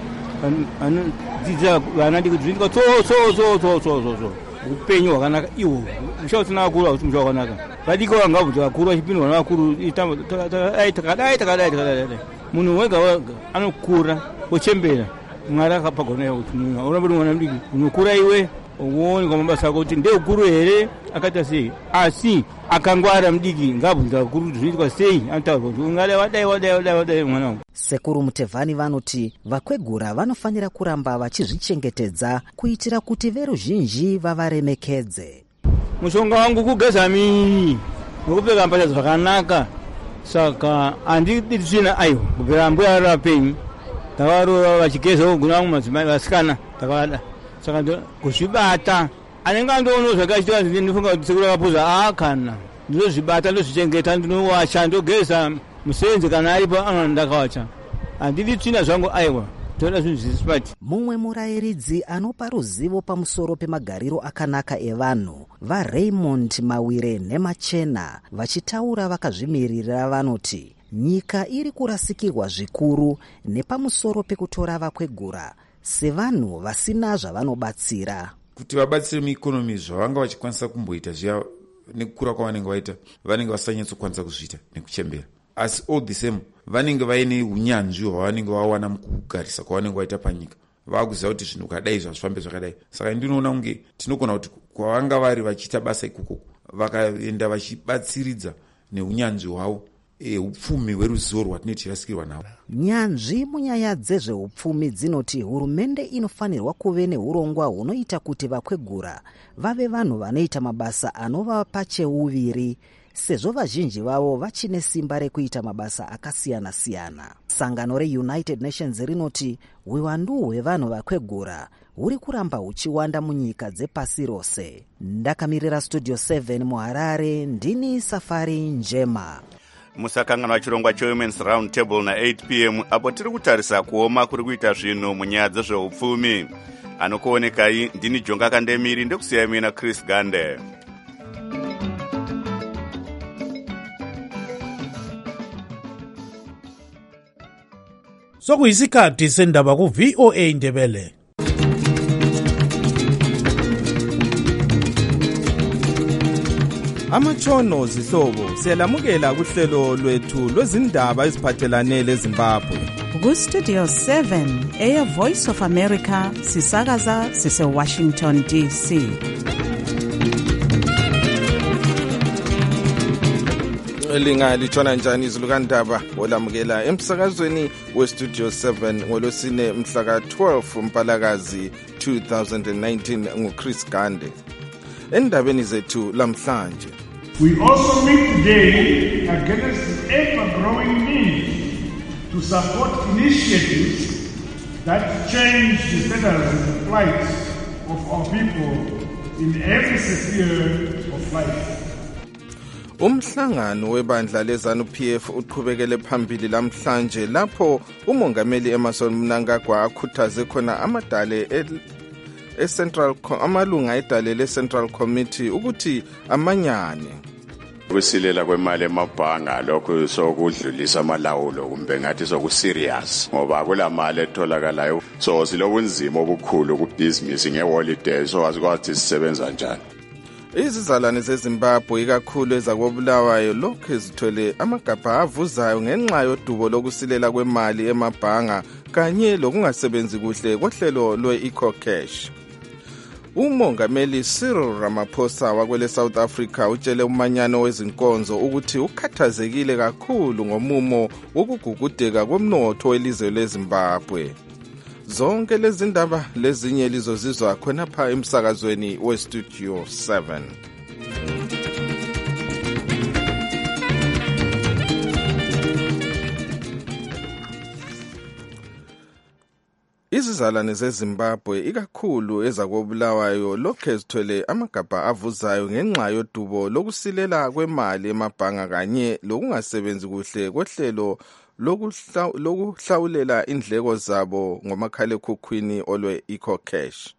vanodzidza vana ndikuti zvinga tso tso tso tso tso tso upenyu hwakanaka ihwo ushausina vakuru hausi musha wakanaka. Vadiki vanga kuti vakuru vachipindwa navakuru takadai takadai takadai munhu wega wega anokura ochembera Mwari akapagona kuti munhu aona kuti mwana mudiki unokura iwe uone kwa mabasa ako kuti ndeukuru here akaita sei, asi akangwara mudiki ngabvunza vakuru zvinoitwa sei, anotaura kuti ungada wadai wadai wadai wadai mwana wangu. Sekuru Mutevani vanoti vakwegura vanofanira kuramba vachizvichengetedza kuitira kuti veruzhinji vavaremekedze. Mushonga wangu kugeza miri nokupfeka mbatya zvakanaka, saka handidi tsvina aiwa kubvira mbuya ari vapenyu tavarova vachigeza kuguna vamwe madzimai vasikana takavada, saka kuzvibata anenge andoona zvakachitika ndinofunga kuti sekuru akapuza akana ndinozvibata ndozvichengeta ndinowasha ndogeza musenzi kana aripo anona ndakawacha, handidi tsvina zvangu aiwa toda zvinhu zvisipati. Mumwe murayiridzi anopa ruzivo pamusoro pemagariro akanaka evanhu vaRaymond Mawire nemachena vachitaura vakazvimirira vanoti nyika iri kurasikirwa zvikuru nepamusoro pekutora vakwegura sevanhu vasina zvavanobatsira. Kuti vabatsire muikonomi zvavanga vachikwanisa kumboita zviya nekukura kwavanenge vaita vanenge vasanyatsokwanisa kuzviita nekuchembera, asi all the same vanenge vaine unyanzvi hwavanenge vawana mukugarisa kwavanenge vaita panyika, vakuziva kuti zvinhu kadai zvazvifambe zvakadai. Saka ndinoona kunge tinogona kuti kwavanga vari vachiita basa ikoko vakaenda vachibatsiridza neunyanzvi hwavo e upfumi hweruzivo rwatinoti rasikirwa nawo. Nyanzvi munyaya dzezveupfumi dzinoti hurumende inofanirwa kuve neurongwa hunoita kuti vakwegura vave vanhu vanoita mabasa anovapa cheuviri, sezvo vazhinji vavo vachine simba rekuita mabasa akasiyana siyana. Sangano reUnited Nations rinoti uwandu hwevanhu vakwegura huri kuramba huchiwanda munyika dzepasi rose. Ndakamirira Studio seven muHarare, ndini Safari Njema. musakanganwa chirongwa chewomen's round table na eight p m apo tiri kutarisa kuoma kuri kuita zvinhu munyaya dzezveupfumi. Anokuonekai ndini Jonga Kandemiri ndekusiya mina Chris Gande. Sokuyisikhathi sendaba ku V O A Ndebele. Amatshono zihlobo siyalamukela kuhlelo lwethu lwezindaba eziphathelane leZimbabwe. Ku Studio seven Air Voice of America sisakaza sise Washington D C. Linga litshona njani izulu kandaba olamukela emsakazweni we Studio seven ngolosine mhla ka twelve Mpalakazi two thousand nineteen nguChris Gande. Endabeni zethu lamhlanje. We also meet today against the ever-growing need to support initiatives that change the status and plight of our people in every sphere of life. Umhlangano webandla leZANU P F uqhubekele phambili lamhlanje lapho umongameli Emmerson Mnangagwa akhuthaze khona amadale e-Central amalunga edale le-Central Committee ukuthi amanyane. Ukusilela kwemali emabhanga lokho sokudlulisa amalawulo kumbe ngathi soku-serious ngoba kula mali etholakalayo so silobunzima obukhulu kubhizinisi ngeholiday so asikwazi sisebenza njani. Izizalwane zeZimbabwe ikakhulu ezakobulawayo lokhu ezithwele amagabha avuzayo ngenxa yodubo lokusilela kwemali emabhanga kanye lokungasebenzi kuhle kohlelo lwe-EcoCash. Umongameli Cyril Ramaphosa wakwele South Africa utshele umanyano wezinkonzo ukuthi ukhathazekile kakhulu ngomumo wokugugudeka komnotho welizwe leZimbabwe. Zonke lezi ndaba lezinye lizozizwa khonapha emsakazweni we Studio seven. Izizalwane zeZimbabwe ikakhulu ezakobulawayo lokho ezithwele amagabha avuzayo ngenxa yodubo lokusilela kwemali emabhanga kanye lokungasebenzi kuhle kohlelo lokuhlawulela indleko zabo ngomakhalekhukhwini olwe EcoCash.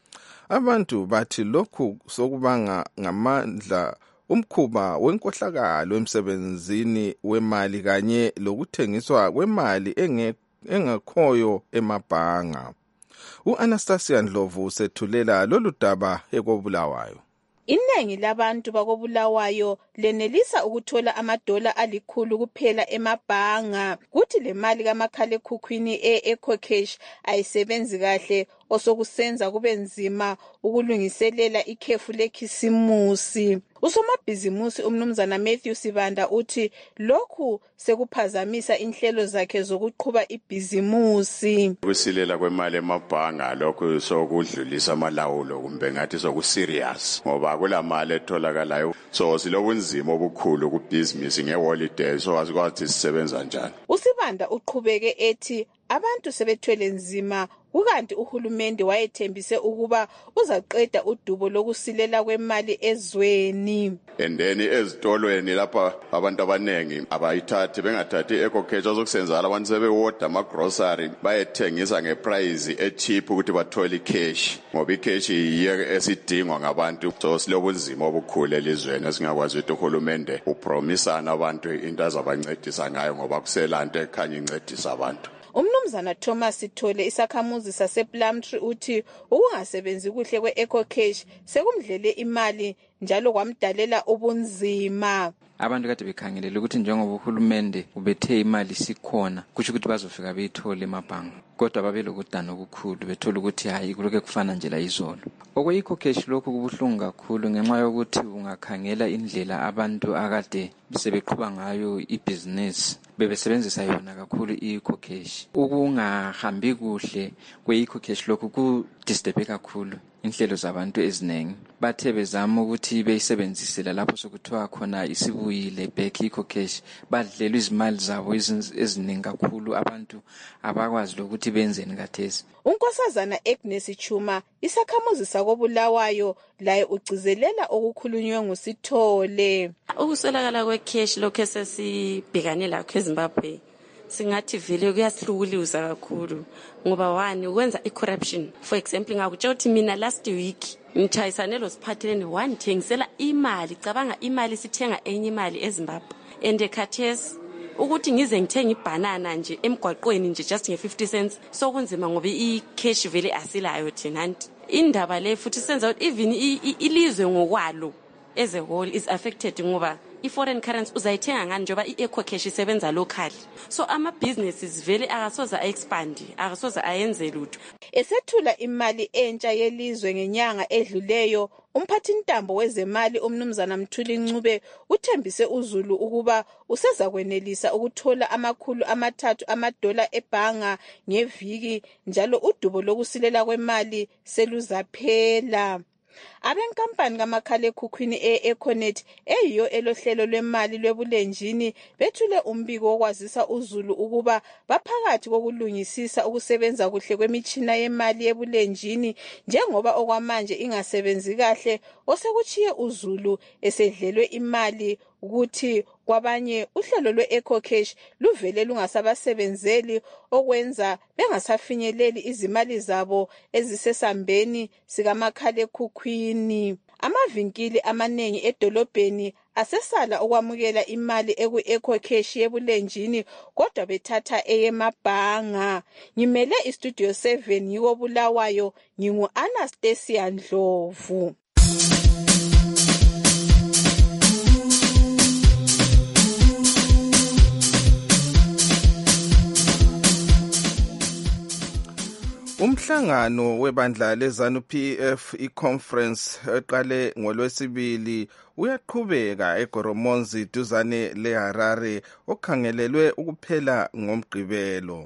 Abantu bathi lokhu sokubanga ngamandla umkhuba wenkohlakalo emsebenzini wemali kanye lokuthengiswa kwemali enge engakhoyo emabhanga. U-Anastasia Ndlovu usethulela lolu daba ekobulawayo. Iningi labantu bakobulawayo lenelisa ukuthola amadola alikhulu kuphela emabhanga. Kuthi le mali kamakhalekhukhwini e-EcoCash ayisebenzi kahle osokusenza kube nzima ukulungiselela ikhefu lekhisimusi. Usomabhizimusi umnumzana Matthew Sibanda uthi lokhu sekuphazamisa inhlelo zakhe zokuqhuba ibhizimusi. Ukusilela kwemali emabhanga lokho sokudlulisa amalawulo kumbe ngathi soku-serious ngoba kula mali etholakalayo so silobunzima obukhulu kubhizinisi ngeholiday so asikwazi sisebenza njani. Usibanda uqhubeke ethi abantu sebethwele nzima kukanti uhulumende wayethembise ukuba uzaqeda udubo lokusilela kwemali ezweni. Endeni ezitolweni lapha abantu abanengi abayithathi bengathathi EcoCash ozokusenzala abantu sebewoda ama-grocery bayethengisa ngeprice e-cheap ukuthi bathole i-cash ngoba i-cash yiyo esidingwa ngabantu so silobunzima obukhulu elizweni esingakwazi ukuthi uhulumende upromisana abantu into azabancedisa ngayo ngoba kuselanto ekhanya incedisa abantu. Umnumzana Thomas Sithole isakhamuzi sasePlumtree uthi ukungasebenzi kuhle kwe-EcoCash sekumdlele imali njalo kwamdalela ubunzima. Abantu kade bekhangelele ukuthi njengoba uhulumende ubethe imali sikhona kusho ukuthi bazofika beyithole emabhanga kodwa babelokudana okukhulu bethola ukuthi hayi kuloke kufana nje la izolo. Okwe-EcoCash lokhu kubuhlungu kakhulu ngenxa yokuthi ungakhangela indlela abantu akade sebeqhuba ngayo ibhizinesi bebesebenzisa yona kakhulu i-EcoCash. Ukungahambi kuhle kwe-EcoCash lokhu kudisturbe kakhulu inhlelo zabantu eziningi bathe bezama ukuthi beyisebenzisele lapho sokuthiwa khona isibuyile back ecocash badlelwe izimali zabo eziningi kakhulu abantu abakwazi lokuthi benzeni kathesi. uNkosazana Agnes Chuma isakhamuzi sakobulawayo laye ugcizelela okukhulunywe nguSithole. Ukuswelakala kwecash lokho sesibhekane lakho eZimbabwe singathi vele kuyasihlukuluza kakhulu ngoba one ukwenza icorruption. For example ngakutshela ukuthi mina last week ngitshayisane lo siphathelene one thengisela imali cabanga imali sithenga enye imali eZimbabwe and ekhathesi ukuthi ngize ngithenga ibanana nje emgwaqweni nje just nge-fifty cents sokunzima ngoba i-cash vele asilayo thina. Indaba le futhi senza ukuthi even ilizwe ngokwalo as a whole is affected ngoba i-foreign currency uzayithenga ngani njengoba i-ecocash isebenza locally. So ama-businesses vele akasoze a-expand, akasoze ayenze lutho. Esethula imali entsha yelizwe ngenyanga edluleyo, umphathintambo wezemali umnumzana Mthuli Ncube uthembise uZulu ukuba useza kwenelisa ukuthola amakhulu amathathu amadola ebhanga ngeviki, njalo udubo lokusilela kwemali seluzaphela. Abenkampani kamakhalekhukhwini e-Econet eyiyo elohlelo lwemali lwebulenjini bethule umbiko wokwazisa uZulu ukuba baphakathi kokulungisisa ukusebenza kuhle kwemitshina yemali yebulenjini njengoba okwamanje ingasebenzi kahle, osekuchiye uZulu esedlelwe imali ukuthi kwabanye uhlelo lwe-ecocash luvele lungasabasebenzeli okwenza bengasafinyeleli izimali zabo ezisesambeni sikamakhalekhukhwini. Amavinkili amaningi edolobheni asesala okwamukela imali eku-ecocash yebulenjini kodwa bethatha eyemabhanga. Ngimele istudio seven yiwo Bulawayo, ngingu-Anastasia Ndlovu. Umhlangano webandla leZANU P F i-conference eqale ngolwesibili uyaqhubeka eGoromonzi duzane leHarare okhangelelwe ukuphela ngomgqibelo.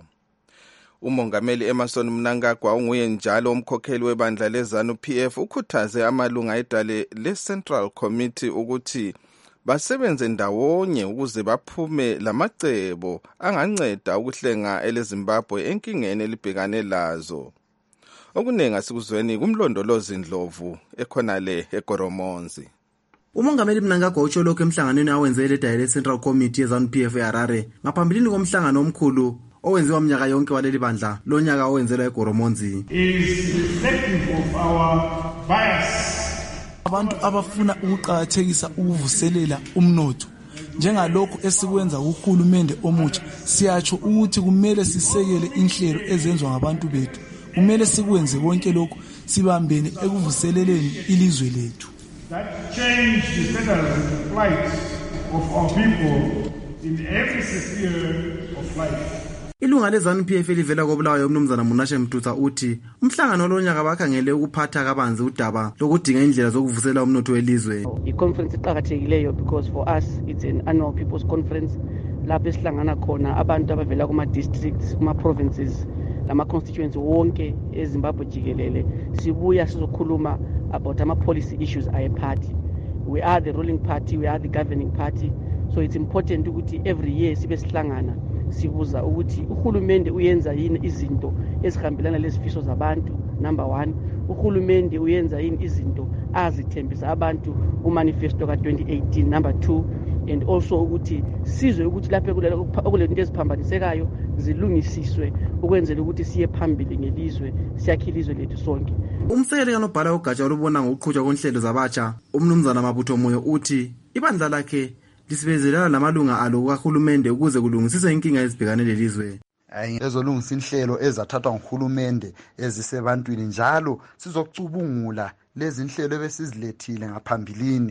Umongameli Emmerson Mnangagwa unguye njalo umkhokheli webandla leZANU P F ukhuthaze amalunga edale le-Central Committee ukuthi basebenze ndawonye ukuze baphume lamacebo anganceda ukuhlenga eleZimbabwe enkingeni elibhekane lazo. Okunenga sikuzweni kumlondolozi Ndlovu ekhonale eGoromonzi. Umongameli Mnangagwa utsho lokho emhlanganweni awenzele edale Central Committee yeZANU P F eHarare ngaphambilini komhlangano omkhulu owenziwa mnyaka yonke waleli bandla lonyaka owenzelwa eGoromonzi. Is reflective of our bias. Abantu abafuna ukuqhakathekisa ukuvuselela umnotho njengalokho esikwenza kuhulumende omutsha, siyatsho ukuthi kumele sisekele inhlelo ezenziwa ngabantu bethu. Kumele sikwenze konke lokho sibambene ekuvuseleleni ilizwe lethu. That change the status and plight of our people in every sphere of life. Ilunga leZANU P F elivela koBulawayo umnumzana Munashe Mtutsa uthi umhlangano lonyaka bakhangele ukuphatha kabanzi udaba lokudinga indlela zokuvusela umnotho welizwe. I-conference iqhakathekileyo because for us it's an annual people's conference lapho esihlangana khona abantu abavela kuma districts, kuma provinces, lama constituencies wonke eZimbabwe jikelele. Sibuya sizokhuluma about ama policy issues aye party. We are the ruling party, we are the governing party, so it's important ukuthi every year sibe sihlangana sibuza ukuthi uhulumende uyenza yini izinto ezihambelana lezifiso zabantu. Number one, uhulumende uyenza yini izinto azithembisa abantu umanifesto ka twenty eighteen. Number two, and also ukuthi sizwe ukuthi lapha kule into eziphambanisekayo zilungisiswe ukwenzela ukuthi siye phambili ngelizwe, siyakhe ilizwe lethu sonke. Umsekeli kanobhala ugatsha olubona ngokuqhutshwa konhlelo zabatsha umnumzana Mabutho Moyo uthi ibandla lakhe lisibezelana namalunga alo kahulumende ukuze kulungisiswe inkinga ezibhekane lelizwe. Ezolungisa inhlelo ezathathwa nguhulumende ezisebantwini njalo sizokucubungula lezi inhlelo ebesizilethile ngaphambilini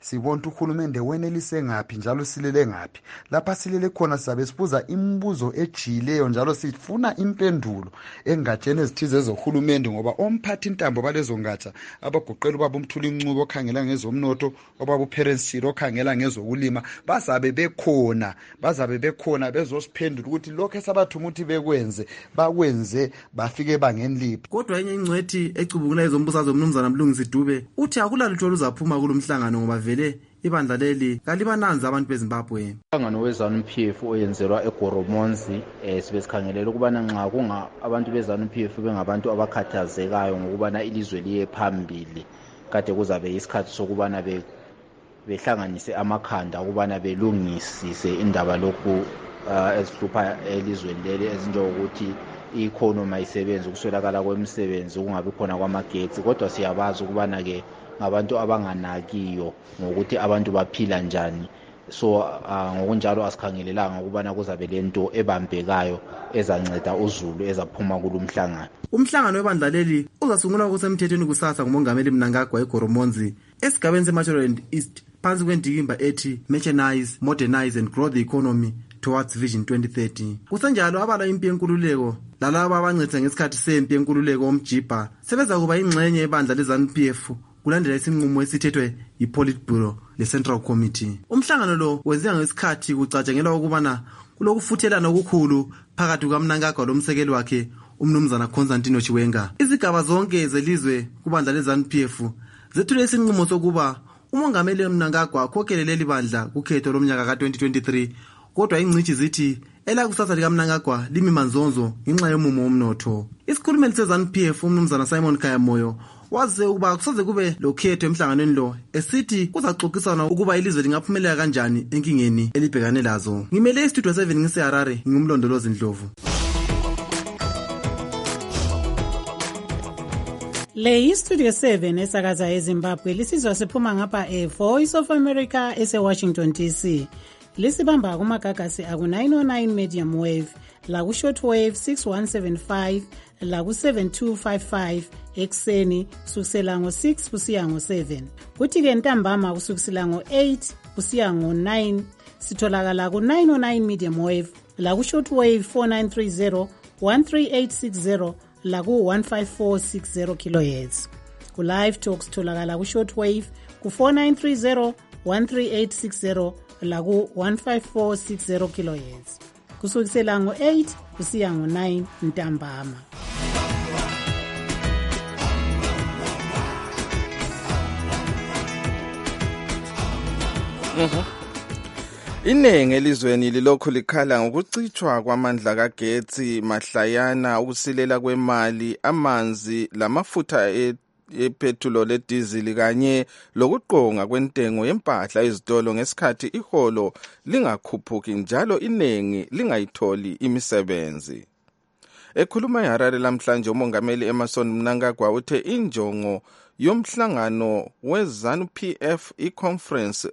sibona uhulumende wenelise ngaphi njalo silele ngaphi. Lapha silele khona sizabe sibuza imibuzo ejiyileyo njalo sifuna impendulo engatsheni ezithize ezohulumende, ngoba omphathi intambo balezo ngatsha abagoqela ubaba uMthula Incubo okhangela ngezomnotho, ubaba uPerensile okhangela ngezokulima bazabe bekhona bazabe bekhona bezosiphendula ukuthi lokho esabathuma ukuthi bekwenze bakwenze bafike bangenliphi. Kodwa enye ingcwethi ecubungula ezombusazwe umnumzana Mlungisi Dube uthi akulalutho luzaphuma kulomhlangano ngoba vele ibandla leli kalibananzi abantu beZimbabwe. Umhlangano weZANU P F oyenzelwa eGoromonzi eh sibe sikhangelela ukubana nxa kunga abantu beZANU P F bengabantu abakhathazekayo ngokubana ilizwe liye phambili, kade kuzabe isikhathi sokubana be behlanganise amakhanda ukubana belungisise indaba lokhu uh, ezihlupha elizweni leli ezinjengokuthi i-economy ayisebenzi, ukuswelakala kwemisebenzi, kungabi khona kwamagetsi. Kodwa siyabazi ukubana ke ngabantu abanganakiyo ngokuthi abantu baphila njani. So uh, ngokunjalo asikhangelelanga ukubana kuzabe lento ebambekayo ezanceda uZulu ezaphuma kulomhlangano. Umhlangano webandla leli uzasungulwa kusemthethweni kusasa ngumongameli Mnangagwa eGoromonzi esigabeni seMatsholand East phansi kwendikimba ethi Mechanize, Modernize and Grow the Economy towards Vision twenty thirty. Kusenjalo abala impi yenkululeko lalabo abancedisa ngesikhathi sempi yenkululeko omjibha sebeza kuba ingxenye yebandla leZANU P F kulandela isinqumo esithethwe yiPolitburo leCentral Committee. Umhlangano lo wenziwa ngesikhathi kucatshangelwa ukubana kulokufuthelana okukhulu phakathi kukaMnangagwa lomsekeli wakhe umnumzana Constantino Chiwenga. Izigaba zonke zelizwe kubandla leZANU P F zethule isinqumo sokuba umongameli Mnangagwa akhokhelele leli bandla kukhetho lomnyaka ka twenty twenty-three, kodwa ingcithi zithi elakusasa lika Mnangagwa limi manzonzo ngenxa yomumo womnotho. Isikhulumeli seZANU P F umnumzana Simon Khayamoyo waze ukuba kusaze kube lokhetho emhlanganweni lo esithi kuzaxoxisana ukuba ilizwe lingaphumelela kanjani enkingeni elibhekane lazo. Ngimele iStudio seven ngiseHarare, ngumlondolozi Ndlovu. Le iStudio seven esakaza eZimbabwe lisizwa siphuma ngapha eVoice of America eseWashington D C. Lisibamba kumagagasi aku nine oh nine medium wave, la ku short wave six one seven five, la ku seven two five five ekseni kusukela ngo six kusiya ngo seven. Kuthi ke ntambama kusukela ngo eight kusiya ngo nine sitholakala ku nine oh nine medium wave, la ku short wave four nine three zero, one three eight six zero, la ku one five four six zero kilohertz. Ku live talks tholakala ku short wave ku four nine three zero, one three eight six zero, la ku one five four six zero kilohertz. Kusukela ngo eight kusiya ngo nine ntambama. Mhm. Inengi elizweni lilokhu likhala ngokucitshwa kwamandla kagetsi, mahlayana, ukusilela kwemali, amanzi, lamafutha e epethulo ledizili kanye lokuqonga kwentengo yempahla ezitolo ngesikhathi iholo lingakhuphuki njalo inengi lingayitholi imisebenzi. Ekhuluma eHarare lamhlanje umongameli Emmerson Mnangagwa uthe injongo yomhlangano weZANU P F iconference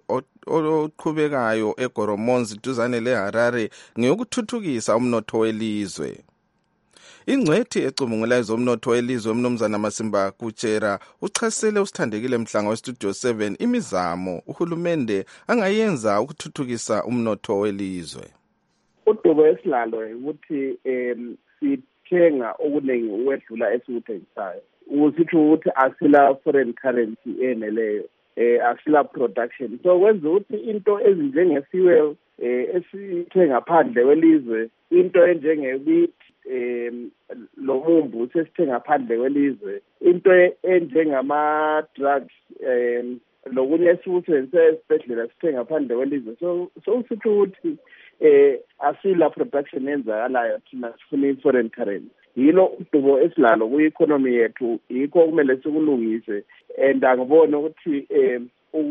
oqhubekayo eGoromonzi duzane leHarare ngeyokuthuthukisa umnotho welizwe. Ingcwethi ecubungula ezomnotho welizwe umnumzana Masimba Kuchera uchasele usithandekile Mhlanga weStudio seven imizamo uhulumende angayenza ukuthuthukisa umnotho welizwe. Udubo esilalo ukuthi em sithenga okunengi ukwedlula esikuthengisayo. Usithi ukuthi asila foreign currency eneleyo, eh asila production. So kwenza ukuthi into ezinjengefuel eh esithenga phandle welizwe, into enjenge em lomumbu sesithenga phandle welizwe, into enjengama drugs em lokunye esikusebenzisa esibhedlela sithenga phandle welizwe. So so usithi ukuthi eh asila production enzakalayo thina sifuna foreign currency. Yilo udubo esilalo ku-economy yethu, yikho kumele sikulungise. And angibona ukuthi um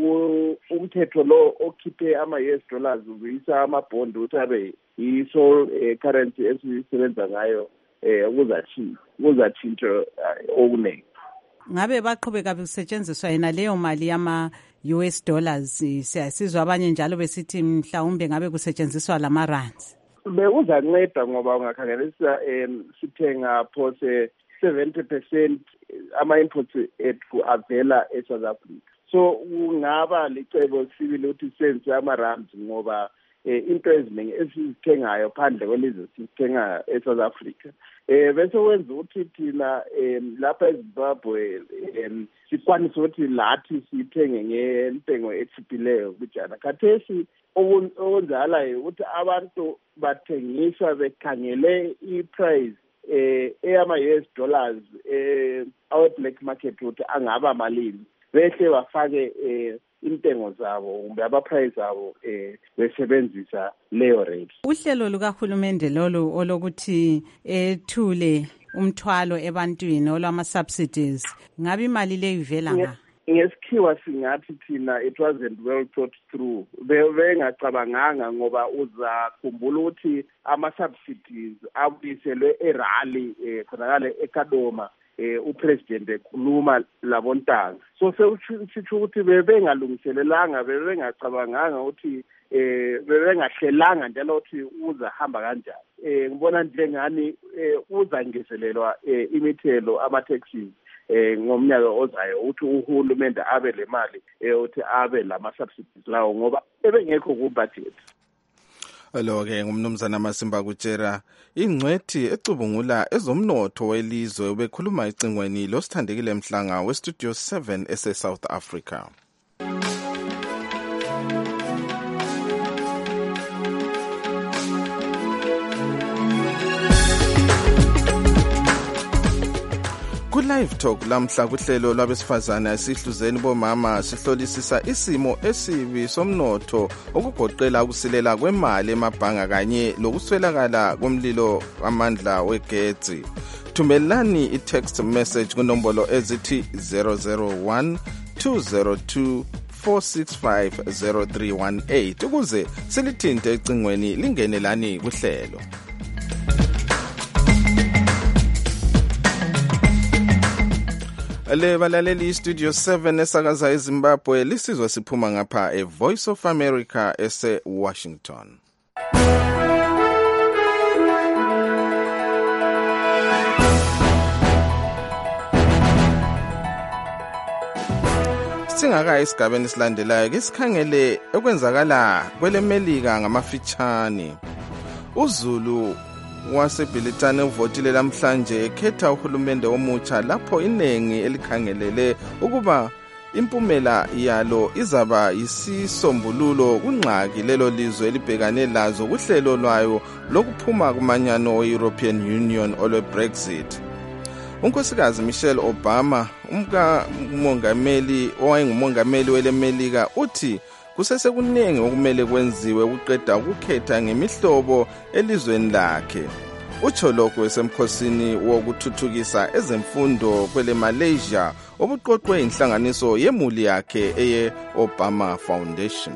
umthetho lo okhiphe ama-U S dollars ubuyisa amabhondi ukuthi abe yiso currency esisebenza ngayo um kuzatshintsha okuningi. Ngabe baqhubeka kusetshenziswa yena leyo mali yama-U S dollars, siyasizwa abanye njalo besithi mhlawumbe ngabe kusetshenziswa lama-rands? Bekuzanceda ngoba ungakhangelisa um sithenga phose seventy percent ama-imports ethu avela eSouth Africa. so kungaba licebo sibili ukuthi senze ama-rams ngoba eh into eziningi esizithengayo phandle kwelizwe sithenga eSouth Africa eh bese wenza ukuthi thina lapha eZimbabwe sikwanise ukuthi lathi sithenge ngentengo etshiphileyo bijana khathesi okwenzala ukuthi abantu bathengisa bekhangele i-price eh eyama-U S dollars eh our black market ukuthi angaba malini behle bafake eh intengo zabo kumbe ama-price abo eh besebenzisa leyo rate. Uhlelo lukahulumende lolu olokuthi ethule umthwalo ebantwini olwama-subsidies ngabe imali leyo ivela nga? Ngesikhiwa singathi thina it wasn't well thought through. Bengacabanganga ngoba uzakhumbula ukuthi ama-subsidies abuyiselwe eRally eh khonakale eKadoma eh upresident ekhuluma labontanga. So sewusho ukuthi bebengalungiselelanga bebengacabanganga ukuthi eh bebengahlelanga njalo ukuthi uzahamba kanjani. Eh ngibona njengani uza ngezelelwa imithelo ama-taxes eh ngomnyaka ozayo ukuthi uhulumende abe le mali eh uthi abe lama subsidies lawo ngoba ebengekho ku budget. Lo ke ngumnumzana Masimba kutshera ingcwethi ecubungula ezomnotho welizwe ubekhuluma icingweni lo Sithandekile Mhlanga we Studio seven ese South Africa. Live Talk lamhla kuhlelo lwabesifazana sihluzeni bomama sihlolisisa isimo esibi somnotho okugoqela ukusilela kwemali emabhanga kanye lokuswelakala komlilo amandla wegetsi. Thumelani i-text message kunombolo ezithi zero zero one two zero two four six five zero three one eight ukuze silithinte ecingweni lingenelani kuhlelo. Le balaleli Studio seven esakaza eZimbabwe lisizwe siphuma ngapha e Voice of America ese Washington. Singaka esigabeni silandelayo ke sikhangele okwenzakala kwelemelika ngamafitshane. uZulu waseBilitane uvotile lamhlanje ekhetha uhulumende omutsha lapho iningi elikhangelele ukuba impumela yalo izaba yisisombululo kungxaki lelo lizwe elibhekane lazo kuhlelo lwayo lokuphuma kumanyano we-European Union olwe-Brexit. Unkosikazi Michelle Obama, umka umongameli owayengumongameli welemelika uthi kusesekuningi okumele kwenziwe ukuqeda ukukhetha ngemihlobo elizweni lakhe. Utsho lokho esemkhosini wokuthuthukisa ezemfundo kwele Malaysia obuqoqwe inhlanganiso yemuli yakhe eye Obama Foundation.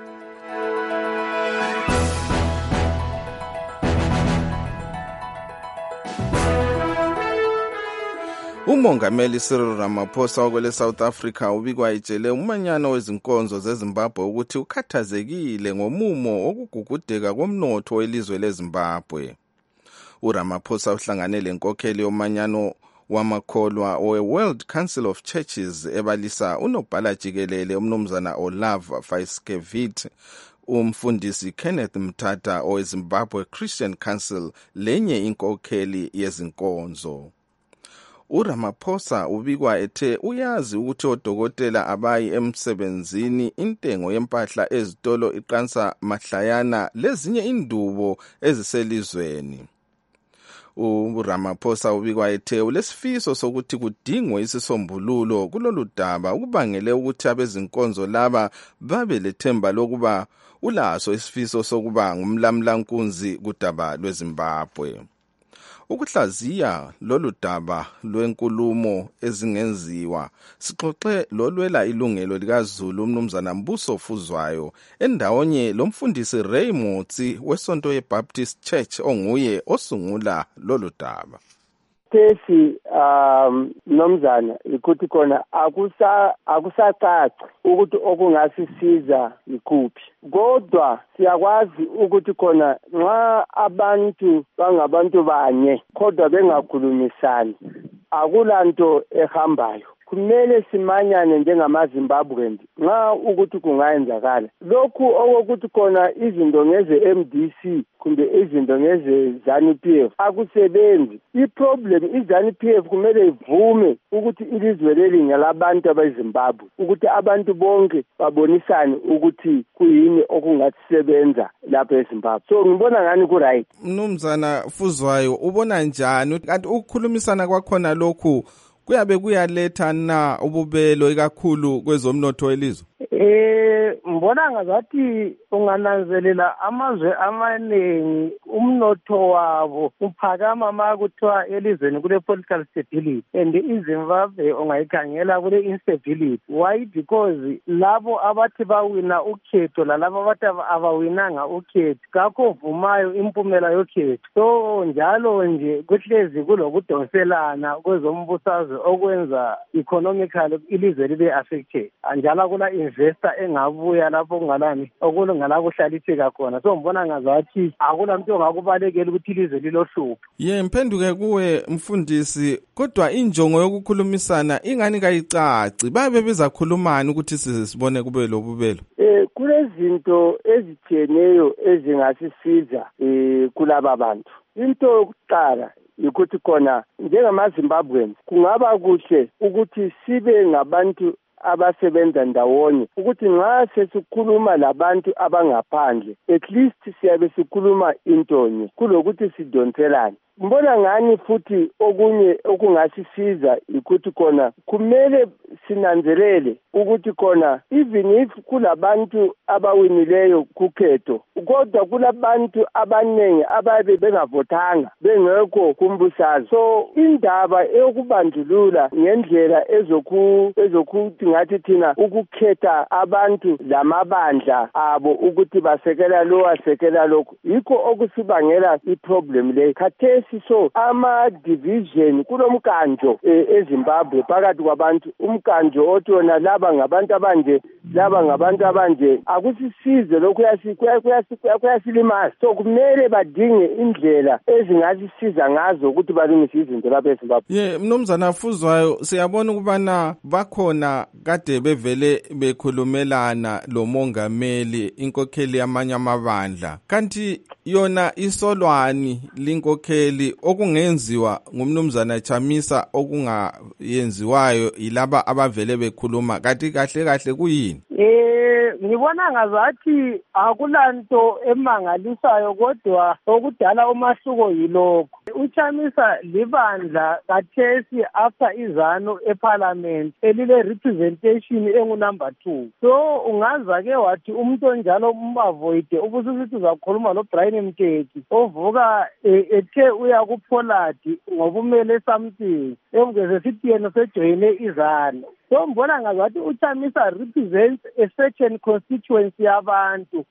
Umongameli Cyril Ramaphosa wakwele South Africa ubikwa ijele umanyano wezinkonzo zeZimbabwe ukuthi ukhathazekile ngomumo okugugudeka komnotho welizwe leZimbabwe. uRamaphosa uhlangane lenkokheli yomanyano wamakholwa we-World Council of Churches ebalisa unobhala jikelele umnumzana Olav Faiskevit, umfundisi Kenneth Mthatha oweZimbabwe Christian Council lenye inkokheli yezinkonzo. uRamaphosa ubikwa ethe uyazi ukuthi odokotela abayi emsebenzini intengo yempahla ezitolo iqansa mahlayana lezinye indubo eziselizweni. uRamaphosa ubikwa ethe ulesifiso sokuthi kudingwe isisombululo kulolu daba ukubangele ukuthi abezinkonzo laba babe lethemba lokuba ulaso isifiso sokuba ngumlamlankunzi kudaba lweZimbabwe. Ukuhlaziya lolu daba lwenkulumo ezingenziwa sixoxe lolwela ilungelo likaZulu umnumzana Mbuso Fuzwayo endawonye lomfundisi Ray Motsi weSonto yeBaptist Church onguye osungula lolu daba. Tesi um nomzana ukuthi khona akusa akusacaci ukuthi okungasisiza ikuphi, kodwa siyakwazi ukuthi khona nxa abantu bangabantu banye kodwa bengakhulumisani akulanto ehambayo. kumele simanyane njengamaZimbabweans nxa ukuthi kungayenzakala lokhu okokuthi khona izinto ngeze-M D C kumbe izinto ngeze-ZANU P F akusebenzi. Iproblem i-ZANU P F kumele ivume ukuthi ilizwe leli ngelabantu abeZimbabwe, ukuthi abantu bonke babonisane ukuthi kuyini okungasebenza lapha eZimbabwe. So ngibona ngani ku-right. Mnumzana Fuzwayo, ubona njani kanti ukukhulumisana kwakhona lokhu kuyabe kuyaletha na ububelo ikakhulu kwezomnotho welizwe? Eh mbona ngazathi ungananzelela amazwe amaningi umnotho wabo uphakama makuthiwa elizweni kule political stability, and iZimbabwe ungayikhangela kule instability. Why? Because labo abathi bawina ukhetho lalabo abathi abawinanga ukhetho kakho vumayo impumela yokhetho. So njalo nje kuhlezi kulokudonselana kwezombusazwe okwenza economically ilizwe libe affected. Anjalo kula investor engabuya lapho kungalani okulungala kuhlaliseka khona. So ngibona ngazathi akula muntu ongakubalekela ukuthi ilizwe lilohlupho. Ye mphenduke kuwe mfundisi, kodwa injongo yokukhulumisana ingani kayicaci. Babe bezakhulumana ukuthi sizibone kube lobubelo. Eh kulezinto ezitsheneyo ezingasisiza eh kulaba bantu. Into yokuqala ukuthi khona njengamaZimbabweans kungaba kuhle ukuthi sibe ngabantu abasebenza ndawonye, ukuthi nxa sesikhuluma labantu abangaphandle at least siyabe sikhuluma intonye kulokuthi sidonselane. Mbona ngani futhi okunye okungasisiza ukuthi khona kumele sinanzelele ukuthi khona even if kulabantu abawinileyo kukhetho kodwa kulabantu abanengi ababe bengavotanga bengekho kumbusazwe. So indaba eyokubandlulula ngendlela ezoku ezokuthi ngathi thina ukukhetha abantu lamabandla abo ukuthi basekela lo asekela lokho yikho okusibangela iproblem le. Khathesi so ama division kulomkanjo eZimbabwe phakathi kwabantu, umkanjo othona laba ngabantu abanje laba ngabantu abanje akusisize lokhu kuyasilimaza. So kumele badinge indlela ezingasisiza ngazo ukuthi balungise izinto lapha eZimbabwe. Ye mnumzana Fuzwayo, siyabona ukubana bakhona kade bevele bekhulumelana lo mongameli inkokheli yamanye amabandla, kanti yona isolwani linkokheli okungenziwa ngumnumzana Chamisa okungayenziwayo ilaba abavele bekhuluma kathi kahle kahle kuyini? Eh ngibona ngazathi akulanto emangalisayo kodwa okudala umahluko yilokho. UChamisa libandla kathesi after izano eparliament elile representation engu number two. So ungaza ke wathi umuntu onjalo umbavoide ubususithi uzakhuluma lo Brian Mteki ovuka ethe uya kuPoladi ngoba umele something engeze sithi yena sejoyine izano. So mbona ngazathi uChamisa represents a certain constituency yabantu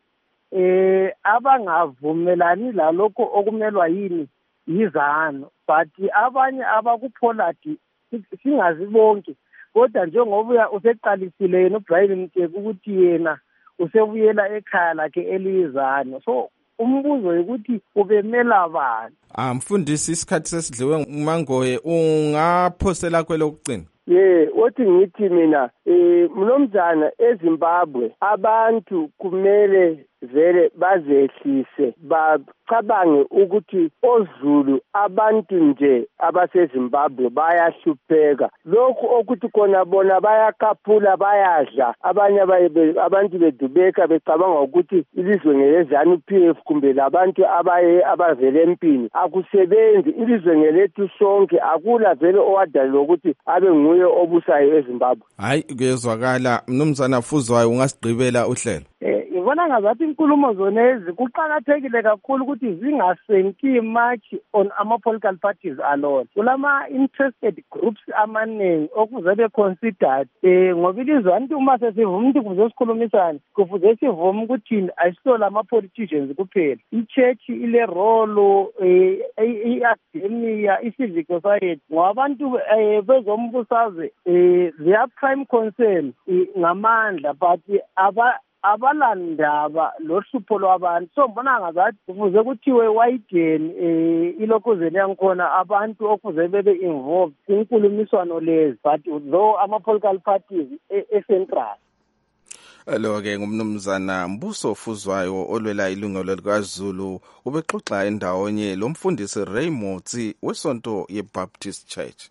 eh abangavumelani lalokho okumelwa yini yizano, but abanye abakuPoladi singazi bonke kodwa njengoba useqalisile yena uBrian Mteki ukuthi yena usebuyela ekhaya lakhe elizano. So umbuzo ukuthi ubemela bani? Ah mfundisi, isikhathi sesidliwe uMangoye, ungaphosela kwelo kucina. Ye othi ngithi mina eh mnomzana eZimbabwe abantu kumele vele bazehlise bacabange ukuthi oZulu abantu nje abaseZimbabwe bayahlupheka. Lokhu okuthi kona bona bayakaphula bayadla, abanye abantu bedubeka becabanga ukuthi ilizwe ngelezanu P F kumbe labantu abaye abavele empini akusebenzi. Ilizwe ngelethu sonke, akula vele owadala ukuthi abe nguye obusayo eZimbabwe. Hayi kuyezwakala. Mnumzana Fuzwayo, ungasigqibela uhlelo. Eh ngibona ngazathi inkulumo zonezi kuqhakathekile kakhulu ukuthi zingasenki much on ama political parties alone. Kulama interested groups amaningi okuze be considered eh ngoba ilizwe antu uma sesivuma ukuthi kuze sikhulumisane kufuze sivuma ukuthi ayisolo ama politicians kuphela. I-church ile role, eh i-academia, i-civic society ngabantu bezombusazwe eh their prime concern ngamandla, but aba abalandaba lohlupho lwabantu. So mbona ngazathi kufuze kuthiwe wayideni eh ilokhuzeni yangikhona abantu okufuze bebe involved inkulumiswano lezi, but though ama-political parties e-central. Lo ke ngumnumzana Mbuso Fuzwayo olwela ilungelo likaZulu ubexoxa endawonye lo mfundisi Raymond wesonto ye-Baptist Church.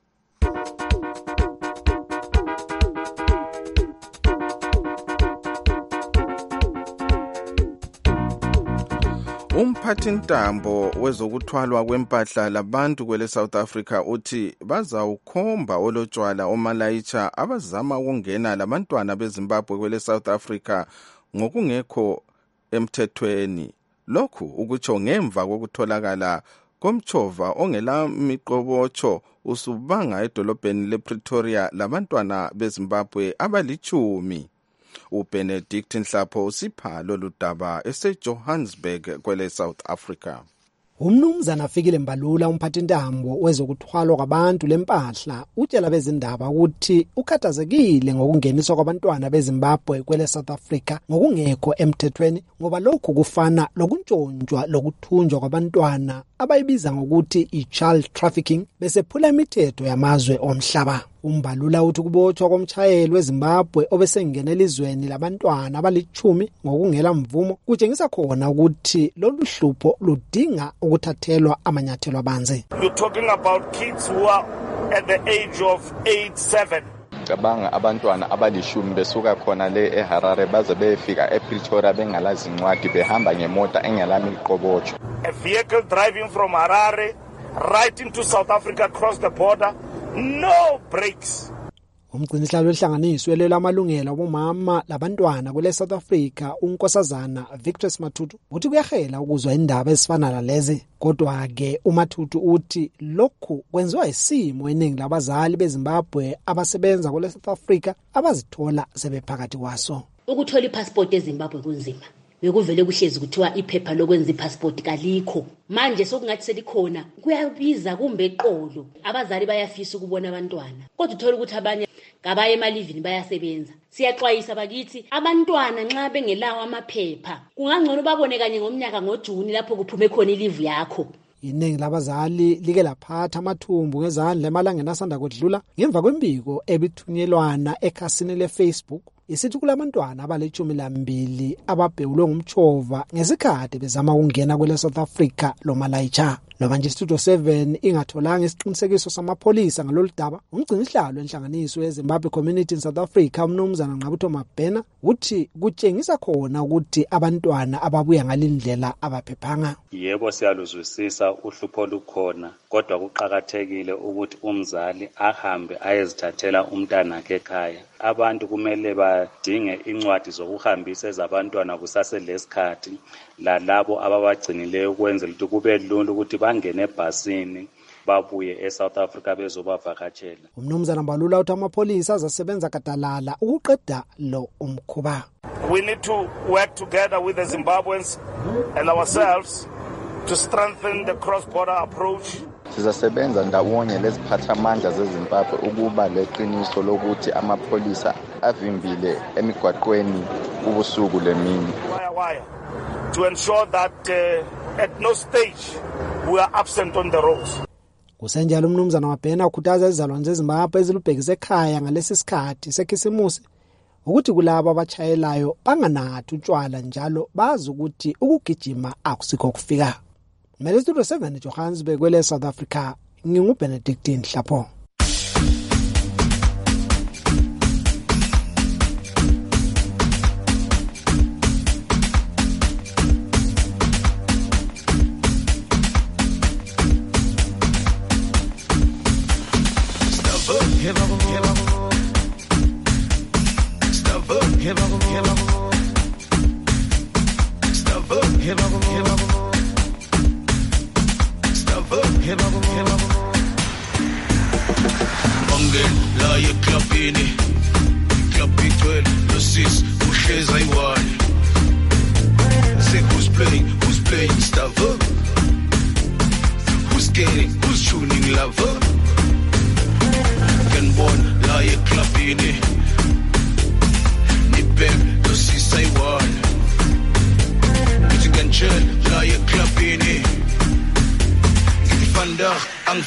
Umphathintambo wezokuthwalwa kwempahla labantu kwele South Africa uthi bazawukhomba olotshwala omalayicha abazama ukungena labantwana beZimbabwe kwele South Africa ngokungekho emthethweni. Lokhu ukutsho ngemva kokutholakala komchova ongela miqobotsho usubanga edolobheni lePretoria labantwana beZimbabwe abalichumi. uBenedict Nhlapho usipha loludaba eseJohannesburg kwele South Africa. Umnumzana afikile Mbalula umphathintambo wezokuthwalwa kwabantu lempahla utshela bezindaba ukuthi ukhathazekile ngokungeniswa kwabantwana beZimbabwe kwele South Africa ngokungekho emthethweni ngoba lokhu kufana lokuntshontshwa lokuthunjwa kwabantwana abayibiza ngokuthi i-child trafficking bese phula imithetho yamazwe omhlaba. Umbalula uthi kubotshwa komchayeli weZimbabwe obesengenela elizweni labantwana abalichumi ngokungela mvumo kutshengisa khona ukuthi lolu hlupho ludinga ukuthathelwa amanyathelo abanzi. You're talking about kids who are at the age of eight, seven. Cabanga abantwana abalishumi besuka khona le eHarare baze befika ePretoria bengalazi incwadi behamba ngemota engelami iqobotsho. A vehicle driving from Harare right into South Africa across the border. No breaks. Umgcinisihlalo wehlanganiswe lelamalungelo abomama labantwana kule South Africa unkosazana Victor Mathutu uthi kuyahela ukuzwa indaba ezifana nalezi kodwa ke uMathutu uthi lokhu kwenziwa isimo eningi labazali beZimbabwe abasebenza kule South Africa abazithola sebephakathi kwaso. Ukuthola iPassport eZimbabwe kunzima. Bekuvele kuhlezi kuthiwa iphepha lokwenza iPassport kalikho. Manje sokungathi selikhona kuyabiza kumbe eqolo. Abazali bayafisa ukubona abantwana. Kodwa uthola ukuthi abanye ngabaye emalivini bayasebenza. Siyaxwayisa bakithi abantwana nxa bengelawo amaphepha kungangcono babone kanye ngomnyaka ngoJuni lapho kuphume khona ilivu yakho. Iningi labazali like laphatha amathumbu ngezandla emalangeni asanda kudlula ngemva kwembiko ebithunyelwana ekhasini leFacebook isithi kulabantwana abalechumi lambili ababhewulwe ngumchova ngesikhathi bezama ukungena kwele South Africa lomalayicha. Loba nje Studio seven ingatholanga isiqinisekiso samapholisa ngaloludaba umgcinisihlalo enhlanganiso yeZimbabwe Community in South Africa umnumzana Ngqabutho Mabhena uthi kutshengisa khona ukuthi abantwana ababuya ngalindlela abaphephanga. Yebo siyaluzwisisa uhlupho lukhona kodwa kuqhakathekile ukuthi umzali ahambe ayezithathela umntana wakhe ekhaya. Abantu kumele badinge incwadi zokuhambisa ezabantwana kusaselesikhathi lalabo ababagcinileyo ukwenzela ukuthi kube lula ukuthi bangene ebhasini babuye eSouth Africa bezobavakatshela. Umnumzana Mbalula uthi amapholisa azasebenza kadalala ukuqeda lo umkhuba. We need to work together with the Zimbabweans and ourselves to strengthen the cross-border approach. Sizasebenza ndawonye leziphathamandla zeZimbabwe ukuba leqiniso lokuthi amapholisa avimbile emigwaqweni ubusuku lemini. To ensure that uh, at no stage we are absent on the roads. Kusenjalo umnumzana Mabhena ukhuthaza izizalwane zeZimbabwe ezilubhekise ekhaya ngalesi sikhathi sekhisimusi ukuthi kulabo abachayelayo banganathi utshwala njalo bazi ukuthi ukugijima akusikho kufika. Mele Studio seven Johannesburg kwele South Africa nginguBenedict Nhlapho. Who's playing? Who's playing? Stuff up. Who's getting? Who's tuning? Lover. Can born lie club in it. Nipem, no sis I want.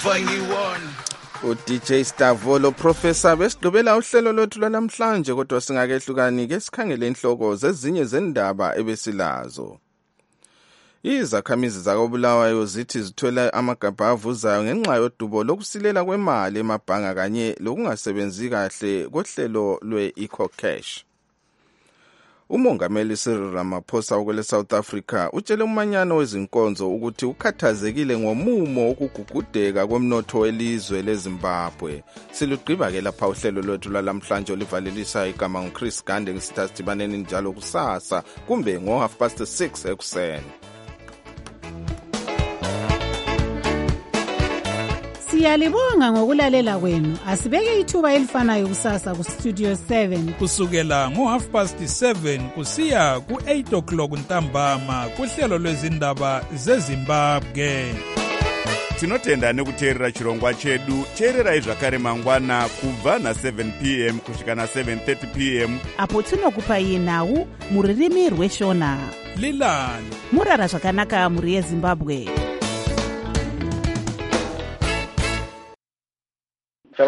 vangiwona u-D J Stavolo Professor besidlubela uhlelo lwethu lwanamhlanje kodwa singakehlukani ke sikhangele inhloko zezinye zendaba ebesilazo. Izakhamizi zakobulawayo zithi zithola amagabha avuzayo ngenxa yodubo lokusilela kwemali emabhanga kanye lokungasebenzi kahle kohlelo lwe-EcoCash. Umongameli Cyril Ramaphosa okwele South Africa utshele umanyano wezinkonzo ukuthi ukhathazekile ngomumo okugugudeka kwemnotho welizwe leZimbabwe. Silugqiba ke lapha uhlelo lwethu lalamhlanje olivalelisa igama nguChris Gande ngisithathibaneni njalo kusasa kumbe ngo half past six ekuseni. Siyalibonga ngokulalela kwenu. Asibeke ithuba elifanayo kusasa ku Studio seven kusukela ngo half past seven kusiya ku eight o'clock ntambama kuhlelo lwezindaba zeZimbabwe. Tinotenda nekuteerera chirongwa chedu. Teererai zvakare mangwana kubva na seven p m kusvika na seven thirty p m apo tinokupai nhau muririmi rweshona. Lilani murara zvakanaka muri yeZimbabwe.